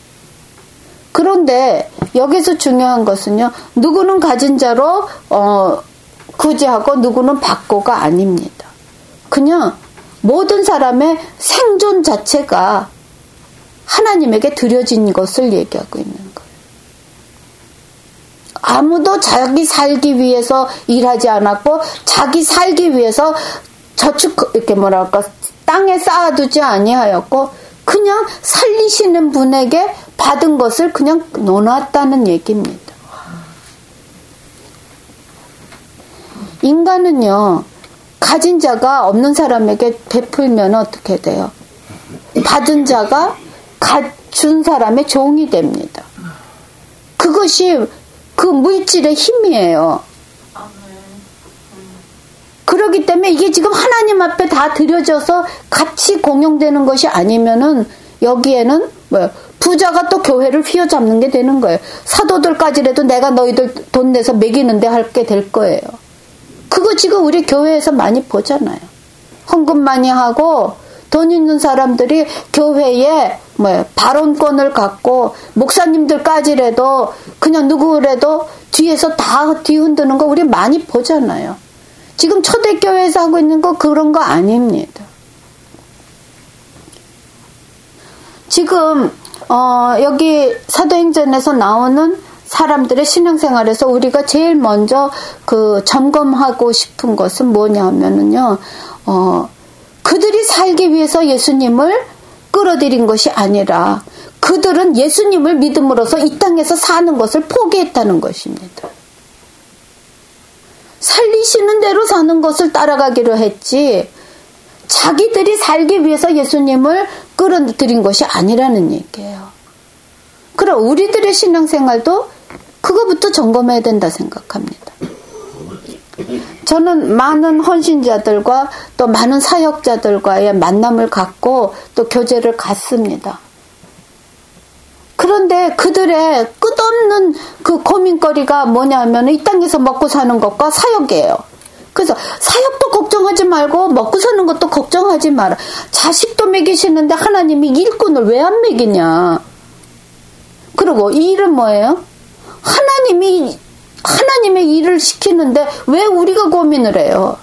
Speaker 1: 그런데 여기서 중요한 것은요. 누구는 가진 자로 구제하고 누구는 받고가 아닙니다. 그냥 모든 사람의 생존 자체가 하나님에게 드려진 것을 얘기하고 있는 거예요. 아무도 자기 살기 위해서 일하지 않았고 자기 살기 위해서 이렇게 땅에 쌓아두지 아니하였고 그냥 살리시는 분에게 받은 것을 그냥 놓았다는 얘기입니다. 인간은요, 가진 자가 없는 사람에게 베풀면 어떻게 돼요? 받은 자가 준 사람의 종이 됩니다. 그것이 그 물질의 힘이에요. 그렇기 때문에 이게 지금 하나님 앞에 다 드려져서 같이 공용되는 것이 아니면은 여기에는 부자가 또 교회를 휘어잡는 게 되는 거예요. 사도들까지라도 내가 너희들 돈 내서 먹이는데 할게 될 거예요. 그거 지금 우리 교회에서 많이 보잖아요. 헌금 많이 하고 돈 있는 사람들이 교회에 발언권을 갖고 목사님들까지라도 그냥 누구라도 뒤에서 다 뒤흔드는 거 우리 많이 보잖아요. 지금 초대교회에서 하고 있는 거 그런 거 아닙니다. 지금 여기 사도행전에서 나오는 사람들의 신앙생활에서 우리가 제일 먼저 그 점검하고 싶은 것은 뭐냐면은요. 그들이 살기 위해서 예수님을 끌어들인 것이 아니라 그들은 예수님을 믿음으로써 이 땅에서 사는 것을 포기했다는 것입니다. 살리시는 대로 사는 것을 따라가기로 했지 자기들이 살기 위해서 예수님을 끌어들인 것이 아니라는 얘기예요. 그럼 우리들의 신앙생활도 그거부터 점검해야 된다 생각합니다. 저는 많은 헌신자들과 또 많은 사역자들과의 만남을 갖고 또 교제를 갖습니다. 그런데 그들의 끝없는 그 고민거리가 뭐냐면 이 땅에서 먹고 사는 것과 사역이에요. 그래서 사역도 걱정하지 말고 먹고 사는 것도 걱정하지 마라. 자식도 먹이시는데 하나님이 일꾼을 왜 안 먹이냐. 그리고 이 일은 뭐예요? 하나님의 일을 시키는데 왜 우리가 고민을 해요?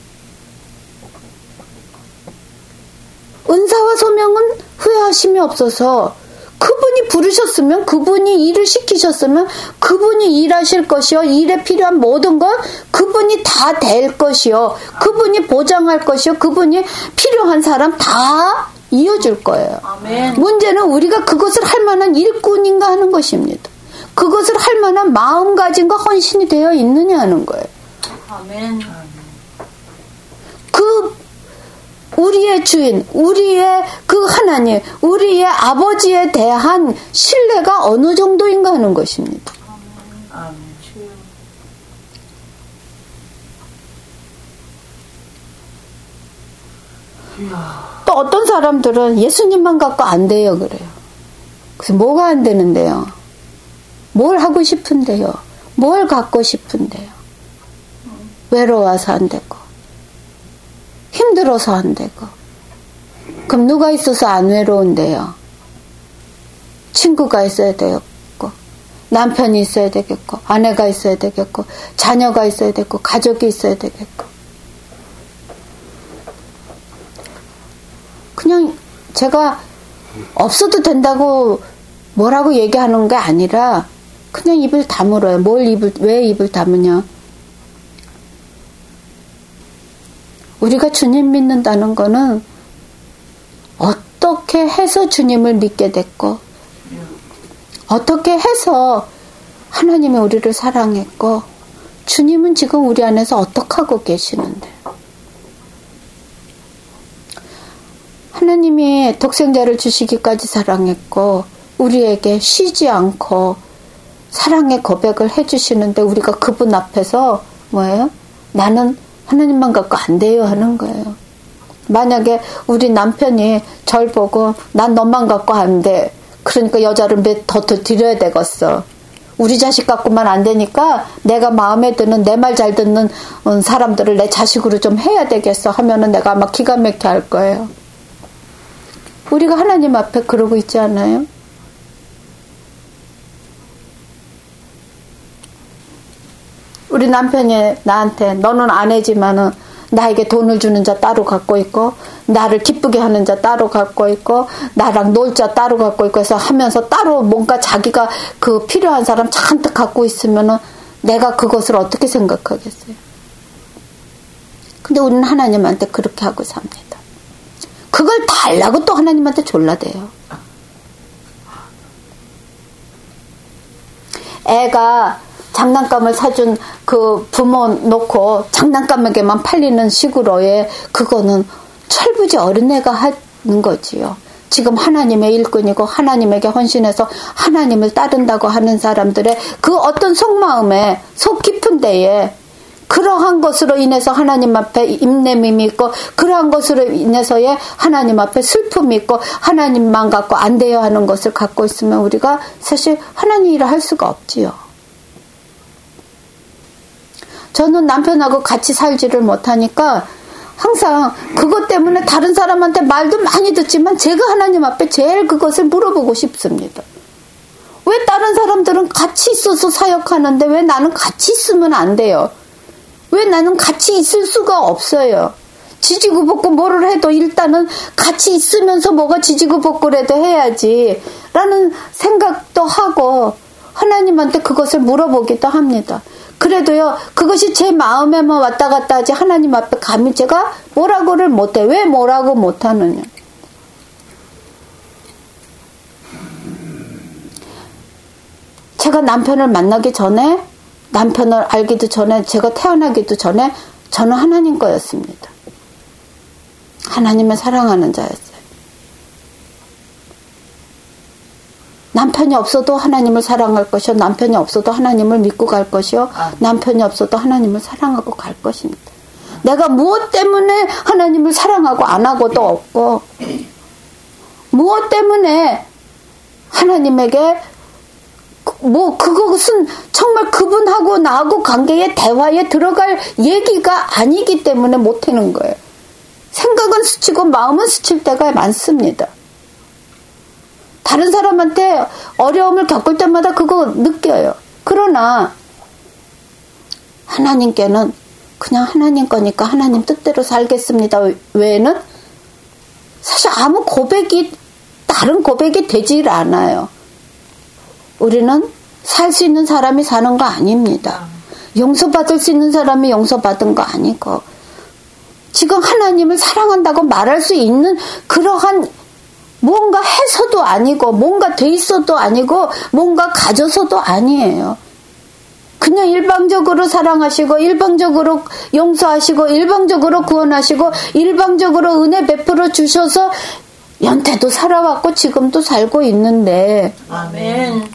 Speaker 1: 은사와 소명은 후회하심이 없어서 그분이 부르셨으면, 그분이 일을 시키셨으면 그분이 일하실 것이요, 일에 필요한 모든 것 그분이 다 될 것이요, 그분이 보장할 것이요, 그분이 필요한 사람 다 이어줄 거예요. 아멘. 문제는 우리가 그것을 할 만한 일꾼인가 하는 것입니다. 그것을 할 만한 마음가짐과 헌신이 되어 있느냐 하는 거예요. 아멘. 우리의 주인, 우리의 그 하나님, 우리의 아버지에 대한 신뢰가 어느 정도인가 하는 것입니다. 아멘. 또 어떤 사람들은 예수님만 갖고 안 돼요 그래요. 그래서 뭐가 안 되는데요? 뭘 하고 싶은데요? 뭘 갖고 싶은데요? 외로워서 안 되고, 힘들어서 안 되고. 그럼 누가 있어서 안 외로운데요? 친구가 있어야 되겠고, 남편이 있어야 되겠고, 아내가 있어야 되겠고, 자녀가 있어야 되고, 가족이 있어야 되겠고. 그냥 제가 없어도 된다고 뭐라고 얘기하는 게 아니라 그냥 입을 다물어요. 왜 입을 다무냐? 우리가 주님 믿는다는 거는 어떻게 해서 주님을 믿게 됐고, 어떻게 해서 하나님이 우리를 사랑했고, 주님은 지금 우리 안에서 어떻게 하고 계시는데. 하나님이 독생자를 주시기까지 사랑했고, 우리에게 쉬지 않고 사랑의 고백을 해주시는데 우리가 그분 앞에서 뭐예요? 나는 하나님만 갖고 안 돼요 하는 거예요. 만약에 우리 남편이 절 보고 난 너만 갖고 안 돼. 그러니까 여자를 더 드려야 되겠어. 우리 자식 갖고만 안 되니까 내가 마음에 드는, 내 말 잘 듣는 사람들을 내 자식으로 좀 해야 되겠어 하면은 내가 아마 기가 막히게 할 거예요. 우리가 하나님 앞에 그러고 있지 않아요? 우리 남편이 나한테 너는 아내지만은 나에게 돈을 주는 자 따로 갖고 있고, 나를 기쁘게 하는 자 따로 갖고 있고, 나랑 놀 자 따로 갖고 있고 해서 하면서 따로 뭔가 자기가 그 필요한 사람 잔뜩 갖고 있으면은 내가 그것을 어떻게 생각하겠어요? 근데 우리는 하나님한테 그렇게 하고 삽니다. 그걸 달라고 또 하나님한테 졸라대요. 애가 장난감을 사준 그 부모 놓고 장난감에게만 팔리는 식으로의 그거는 철부지 어린애가 하는 거지요. 지금 하나님의 일꾼이고 하나님에게 헌신해서 하나님을 따른다고 하는 사람들의 그 어떤 속마음에, 속 깊은 데에 그러한 것으로 인해서 하나님 앞에 입냄임이 있고, 그러한 것으로 인해서의 하나님 앞에 슬픔이 있고, 하나님만 갖고 안 돼요 하는 것을 갖고 있으면 우리가 사실 하나님 일을 할 수가 없지요. 저는 남편하고 같이 살지를 못하니까 항상 그것 때문에 다른 사람한테 말도 많이 듣지만 제가 하나님 앞에 제일 그것을 물어보고 싶습니다. 왜 다른 사람들은 같이 있어서 사역하는데 왜 나는 같이 있으면 안 돼요? 왜 나는 같이 있을 수가 없어요? 지지구볶고 뭐를 해도 일단은 같이 있으면서 뭐가 지지구볶고라도 해야지 라는 생각도 하고 하나님한테 그것을 물어보기도 합니다. 그래도요, 그것이 제 마음에만 왔다 갔다 하지 하나님 앞에 감히 제가 뭐라고를 못해. 왜 뭐라고 못하느냐. 제가 남편을 만나기 전에, 남편을 알기도 전에, 제가 태어나기도 전에 저는 하나님 거였습니다. 하나님을 사랑하는 자였어요. 남편이 없어도 하나님을 사랑할 것이요, 남편이 없어도 하나님을 믿고 갈 것이요, 남편이 없어도 하나님을 사랑하고 갈 것입니다. 내가 무엇 때문에 하나님을 사랑하고 안 하고도 없고, 무엇 때문에 하나님에게 그것은 정말 그분하고 나하고 관계의 대화에 들어갈 얘기가 아니기 때문에 못하는 거예요. 생각은 스치고 마음은 스칠 때가 많습니다. 다른 사람한테 어려움을 겪을 때마다 그거 느껴요. 그러나 하나님께는 그냥 하나님 거니까 하나님 뜻대로 살겠습니다 외에는 사실 아무 다른 고백이 되질 않아요. 우리는 살 수 있는 사람이 사는 거 아닙니다. 용서받을 수 있는 사람이 용서받은 거 아니고 지금 하나님을 사랑한다고 말할 수 있는 그러한 뭔가 해서도 아니고 뭔가 돼 있어도 아니고 뭔가 가져서도 아니에요. 그냥 일방적으로 사랑하시고 일방적으로 용서하시고 일방적으로 구원하시고 일방적으로 은혜 베풀어 주셔서 연태도 살아왔고 지금도 살고 있는데
Speaker 2: 아멘.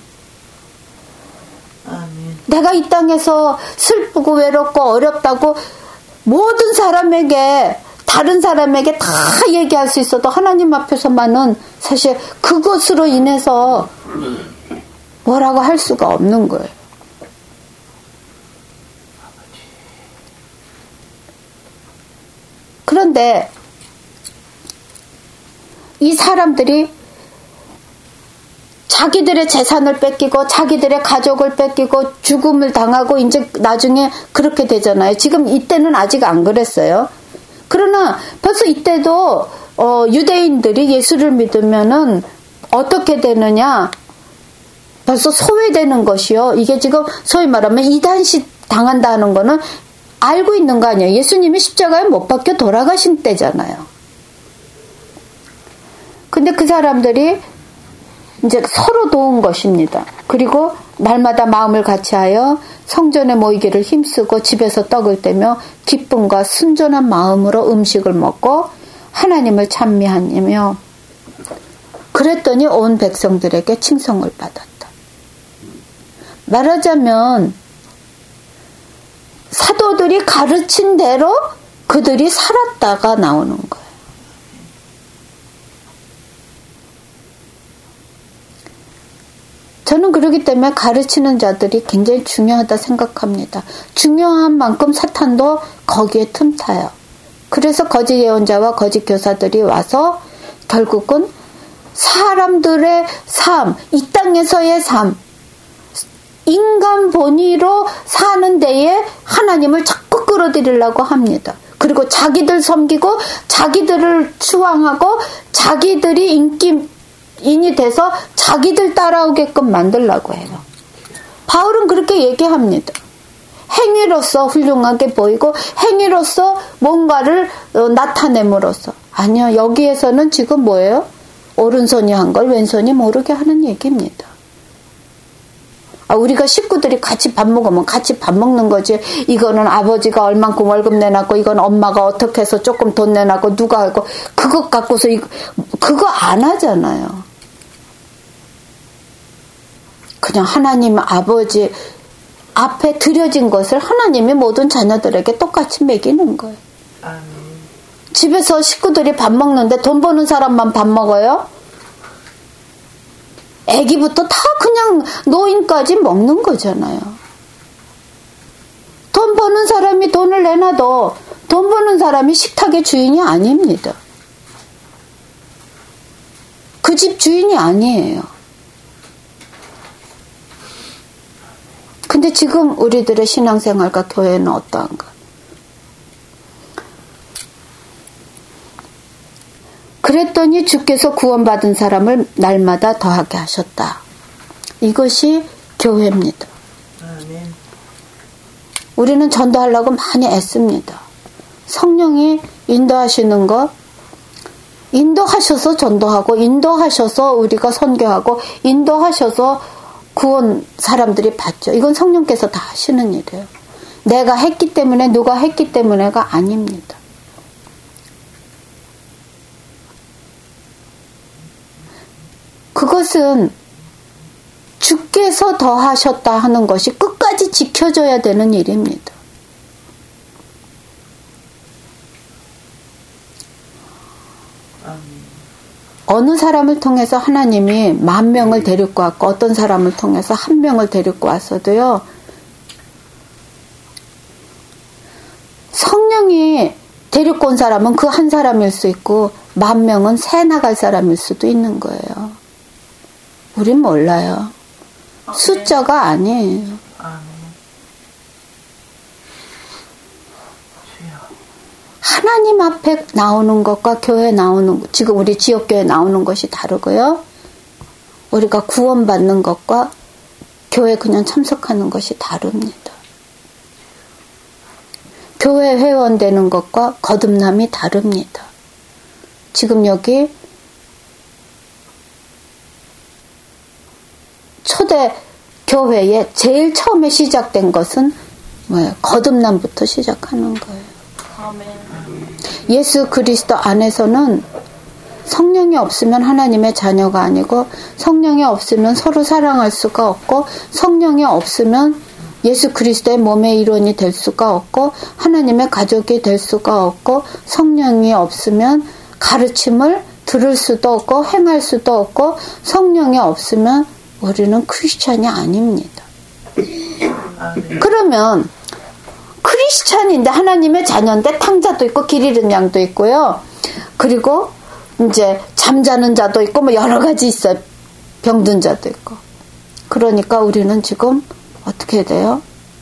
Speaker 1: 내가 이 땅에서 슬프고 외롭고 어렵다고 모든 사람에게 다른 사람에게 다 얘기할 수 있어도 하나님 앞에서만은 사실 그것으로 인해서 뭐라고 할 수가 없는 거예요. 그런데 이 사람들이 자기들의 재산을 뺏기고 자기들의 가족을 뺏기고 죽음을 당하고 이제 나중에 그렇게 되잖아요. 지금 이때는 아직 안 그랬어요. 그러나 벌써 이때도 유대인들이 예수를 믿으면은 어떻게 되느냐? 벌써 소외되는 것이요. 이게 지금 소위 말하면 이단시 당한다는 거는 알고 있는 거 아니에요. 예수님이 십자가에 못 박혀 돌아가신 때잖아요. 근데 그 사람들이 이제 서로 도운 것입니다. 그리고 날마다 마음을 같이하여 성전에 모이기를 힘쓰고 집에서 떡을 떼며 기쁨과 순전한 마음으로 음식을 먹고 하나님을 찬미하며 그랬더니 온 백성들에게 칭송을 받았다. 말하자면 사도들이 가르친 대로 그들이 살았다가 나오는 거예요. 저는 그렇기 때문에 가르치는 자들이 굉장히 중요하다 생각합니다. 중요한 만큼 사탄도 거기에 틈타요. 그래서 거짓 예언자와 거짓 교사들이 와서 결국은 사람들의 삶, 이 땅에서의 삶, 인간 본위로 사는 데에 하나님을 자꾸 끌어들이려고 합니다. 그리고 자기들 섬기고 자기들을 추앙하고 자기들이 인이 돼서 자기들 따라오게끔 만들려고 해요. 바울은 그렇게 얘기합니다. 행위로서 훌륭하게 보이고 행위로서 뭔가를 나타냄으로써 아니요. 여기에서는 지금 뭐예요? 오른손이 한 걸 왼손이 모르게 하는 얘기입니다. 우리가 식구들이 같이 밥 먹으면 같이 밥 먹는 거지. 이거는 아버지가 얼만큼 월급 내놨고 이건 엄마가 어떻게 해서 조금 돈 내놨고 누가 하고 그것 갖고서 그거 안 하잖아요. 그냥 하나님 아버지 앞에 드려진 것을 하나님이 모든 자녀들에게 똑같이 먹이는 거예요. 집에서 식구들이 밥 먹는데 돈 버는 사람만 밥 먹어요? 애기부터 다 그냥 노인까지 먹는 거잖아요. 돈 버는 사람이 돈을 내놔도 돈 버는 사람이 식탁의 주인이 아닙니다. 그 집 주인이 아니에요. 근데 지금 우리들의 신앙생활과 교회는 어떠한가? 그랬더니 주께서 구원받은 사람을 날마다 더하게 하셨다. 이것이 교회입니다. 우리는 전도하려고 많이 애씁니다. 성령이 인도하시는 것, 인도하셔서 전도하고 인도하셔서 우리가 선교하고 인도하셔서 구원 사람들이 받죠. 이건 성령께서 다 하시는 일이에요. 내가 했기 때문에 누가 했기 때문에가 아닙니다. 그것은 주께서 더하셨다 하는 것이 끝까지 지켜져야 되는 일입니다. 어느 사람을 통해서 하나님이 10,000명을 데리고 왔고 어떤 사람을 통해서 1명을 데리고 왔어도요. 성령이 데리고 온 사람은 그 한 사람일 수 있고 10,000명은 새 나갈 사람일 수도 있는 거예요. 우린 몰라요. 숫자가 아니에요. 하나님 앞에 나오는 것과 교회 나오는 것, 지금 우리 지역교회 나오는 것이 다르고요. 우리가 구원받는 것과 교회 그냥 참석하는 것이 다릅니다. 교회 회원 되는 것과 거듭남이 다릅니다. 지금 여기 초대 교회에 제일 처음에 시작된 것은 뭐예요? 거듭남부터 시작하는 거예요. 아멘. 예수 그리스도 안에서는 성령이 없으면 하나님의 자녀가 아니고 성령이 없으면 서로 사랑할 수가 없고 성령이 없으면 예수 그리스도의 몸의 일원이 될 수가 없고 하나님의 가족이 될 수가 없고 성령이 없으면 가르침을 들을 수도 없고 행할 수도 없고 성령이 없으면 우리는 크리스찬이 아닙니다. 그러면 크리스찬인데 하나님의 자녀인데 탕자도 있고 길 잃은 양도 있고요. 그리고 이제 잠자는 자도 있고 뭐 여러 가지 있어요. 병든 자도 있고. 그러니까 우리는 지금 어떻게 돼요?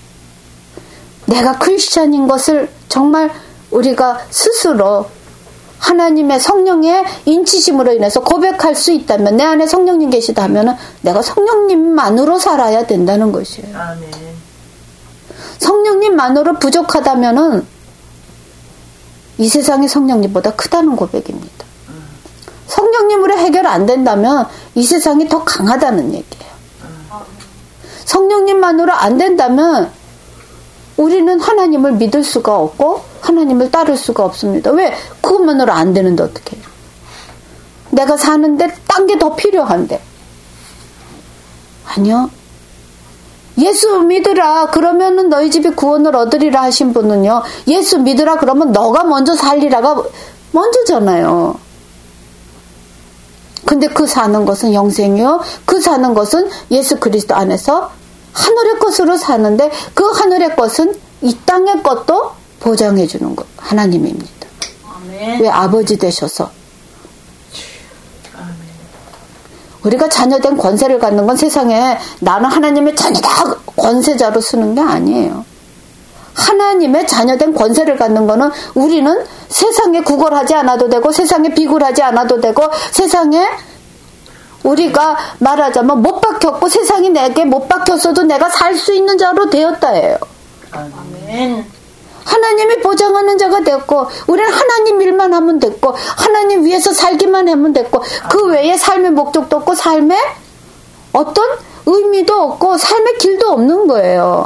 Speaker 1: 내가 크리스찬인 것을 정말 우리가 스스로 하나님의 성령의 인치심으로 인해서 고백할 수 있다면 내 안에 성령님 계시다면 내가 성령님만으로 살아야 된다는 것이에요. 아멘. 성령님만으로 부족하다면은 이 세상이 성령님보다 크다는 고백입니다. 성령님으로 해결 안 된다면 이 세상이 더 강하다는 얘기예요. 성령님만으로 안 된다면 우리는 하나님을 믿을 수가 없고 하나님을 따를 수가 없습니다. 왜? 그것만으로 안 되는데 어떻게 해요? 내가 사는데 딴 게 더 필요한데. 아니요. 예수 믿으라 그러면은 너희 집이 구원을 얻으리라 하신 분은요. 예수 믿으라 그러면 너가 먼저 살리라가 먼저잖아요. 근데 그 사는 것은 영생이요. 그 사는 것은 예수 그리스도 안에서 하늘의 것으로 사는데 그 하늘의 것은 이 땅의 것도 보장해 주는 것 하나님입니다. 아멘. 왜? 아버지 되셔서. 우리가 자녀된 권세를 갖는 건 세상에 나는 하나님의 자녀다 권세자로 쓰는 게 아니에요. 하나님의 자녀된 권세를 갖는 거는 우리는 세상에 구걸하지 않아도 되고 세상에 비굴하지 않아도 되고 세상에 우리가 말하자면 못 박혔고 세상이 내게 못 박혔어도 내가 살 수 있는 자로 되었다예요. 아멘. 하나님이 보장하는 자가 됐고 우리는 하나님 일만 하면 됐고 하나님 위해서 살기만 하면 됐고 그 외에 삶의 목적도 없고 삶의 어떤 의미도 없고 삶의 길도 없는 거예요.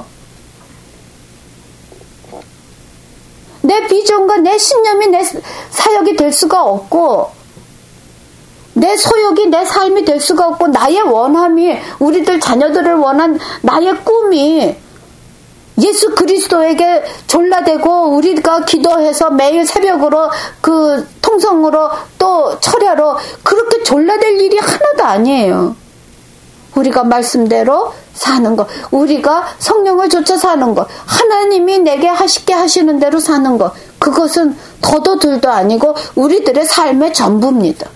Speaker 1: 내 비전과 내 신념이 내 사역이 될 수가 없고 내 소욕이 내 삶이 될 수가 없고 나의 원함이 우리들 자녀들을 원한 나의 꿈이 예수 그리스도에게 졸라대고 우리가 기도해서 매일 새벽으로 그 통성으로 또 철야로 그렇게 졸라댈 일이 하나도 아니에요. 우리가 말씀대로 사는 것, 우리가 성령을 쫓아 사는 것, 하나님이 내게 하시게 하시는 대로 사는 것, 그것은 더도 둘도 아니고 우리들의 삶의 전부입니다.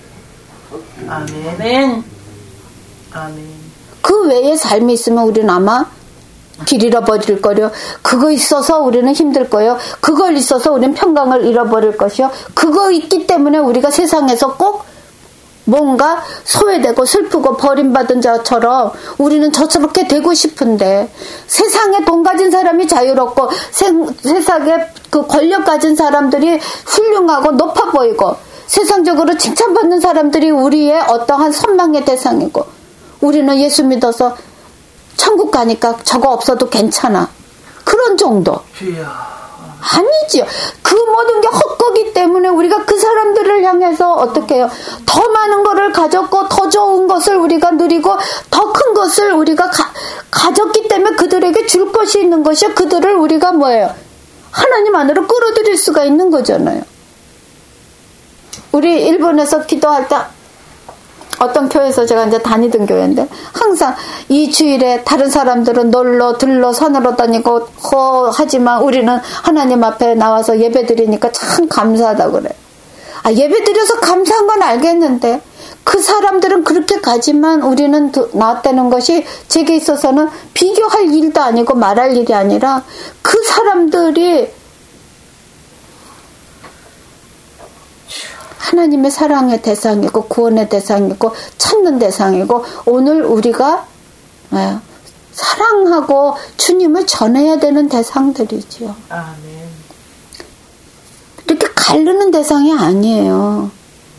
Speaker 1: 아멘. 아멘. 그 외의 삶이 있으면 우리는 아마 길 잃어버릴 거요. 그거 있어서 우리는 힘들 거요. 그걸 있어서 우리는 평강을 잃어버릴 것이요. 그거 있기 때문에 우리가 세상에서 꼭 뭔가 소외되고 슬프고 버림받은 자처럼 우리는 저렇게 되고 싶은데 세상에 돈 가진 사람이 자유롭고 세상에 그 권력 가진 사람들이 훌륭하고 높아 보이고 세상적으로 칭찬받는 사람들이 우리의 어떠한 선망의 대상이고 우리는 예수 믿어서 천국 가니까 저거 없어도 괜찮아. 그런 정도. 아니지요. 그 모든 게 헛거기 때문에 우리가 그 사람들을 향해서 어떻게 해요? 더 많은 거를 가졌고 더 좋은 것을 우리가 누리고 더 큰 것을 우리가 가졌기 때문에 그들에게 줄 것이 있는 것이 그들을 우리가 뭐예요? 하나님 안으로 끌어들일 수가 있는 거잖아요. 우리 일본에서 기도할 때 어떤 교회에서 제가 이제 다니던 교회인데 항상 이 주일에 다른 사람들은 놀러 들러 산으로 다니고 하지만 우리는 하나님 앞에 나와서 예배 드리니까 참 감사하다고 그래. 예배 드려서 감사한 건 알겠는데 그 사람들은 그렇게 가지만 우리는 나왔다는 것이 제게 있어서는 비교할 일도 아니고 말할 일이 아니라 그 사람들이 하나님의 사랑의 대상이고 구원의 대상이고 찾는 대상이고 오늘 우리가 사랑하고 주님을 전해야 되는 대상들이지요.
Speaker 2: 아멘.
Speaker 1: 이렇게 가르는 대상이 아니에요.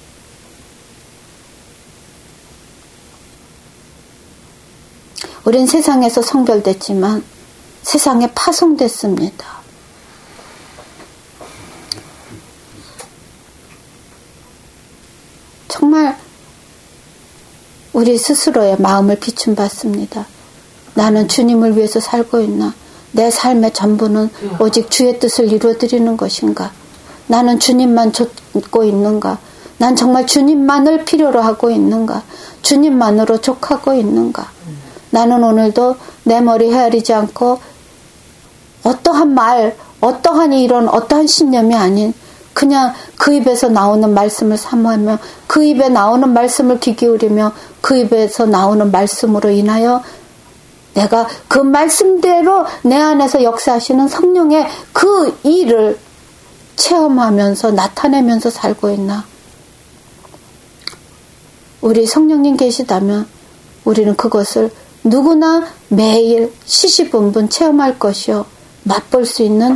Speaker 1: 우린 세상에서 성별됐지만 세상에 파송됐습니다. 정말 우리 스스로의 마음을 비춤받습니다. 나는 주님을 위해서 살고 있나? 내 삶의 전부는 오직 주의 뜻을 이루어드리는 것인가? 나는 주님만 좇고 있는가? 난 정말 주님만을 필요로 하고 있는가? 주님만으로 족하고 있는가? 나는 오늘도 내 머리 헤아리지 않고 어떠한 말, 어떠한 이런 어떠한 신념이 아닌 그냥 그 입에서 나오는 말씀을 사모하며 그 입에 나오는 말씀을 귀 기울이며 그 입에서 나오는 말씀으로 인하여 내가 그 말씀대로 내 안에서 역사하시는 성령의 그 일을 체험하면서 나타내면서 살고 있나? 우리 성령님 계시다면 우리는 그것을 누구나 매일 시시분분 체험할 것이요 맛볼 수 있는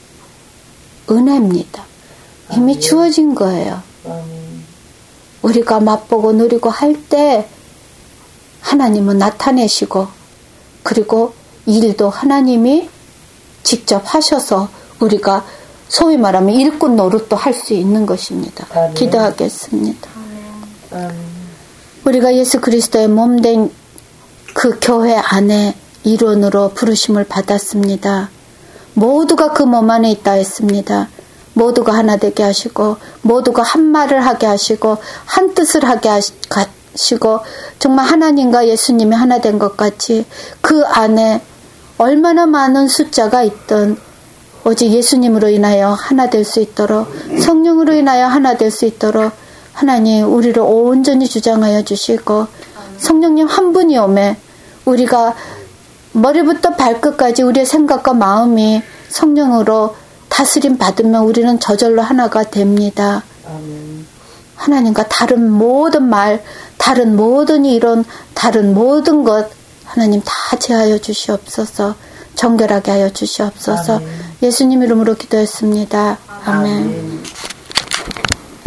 Speaker 1: 은혜입니다. 이미 주어진 거예요. 우리가 맛보고 누리고 할 때 하나님은 나타내시고 그리고 일도 하나님이 직접 하셔서 우리가 소위 말하면 일꾼 노릇도 할 수 있는 것입니다. 아멘. 기도하겠습니다. 아멘. 우리가 예수 그리스도의 몸된 그 교회 안에 일원으로 부르심을 받았습니다. 모두가 그 몸 안에 있다 했습니다. 모두가 하나 되게 하시고 모두가 한 말을 하게 하시고 한 뜻을 하게 하시고 정말 하나님과 예수님이 하나 된 것 같이 그 안에 얼마나 많은 숫자가 있든 오직 예수님으로 인하여 하나 될 수 있도록 성령으로 인하여 하나 될 수 있도록 하나님 우리를 온전히 주장하여 주시고 성령님 한 분이 오매 우리가 머리부터 발끝까지 우리의 생각과 마음이 성령으로 다스림 받으면 우리는 저절로 하나가 됩니다. 아멘. 하나님과 다른 모든 말, 다른 모든 이론, 다른 모든 것 하나님 다 제하여 주시옵소서. 정결하게 하여 주시옵소서. 아멘. 예수님 이름으로 기도했습니다. 아멘. 아멘.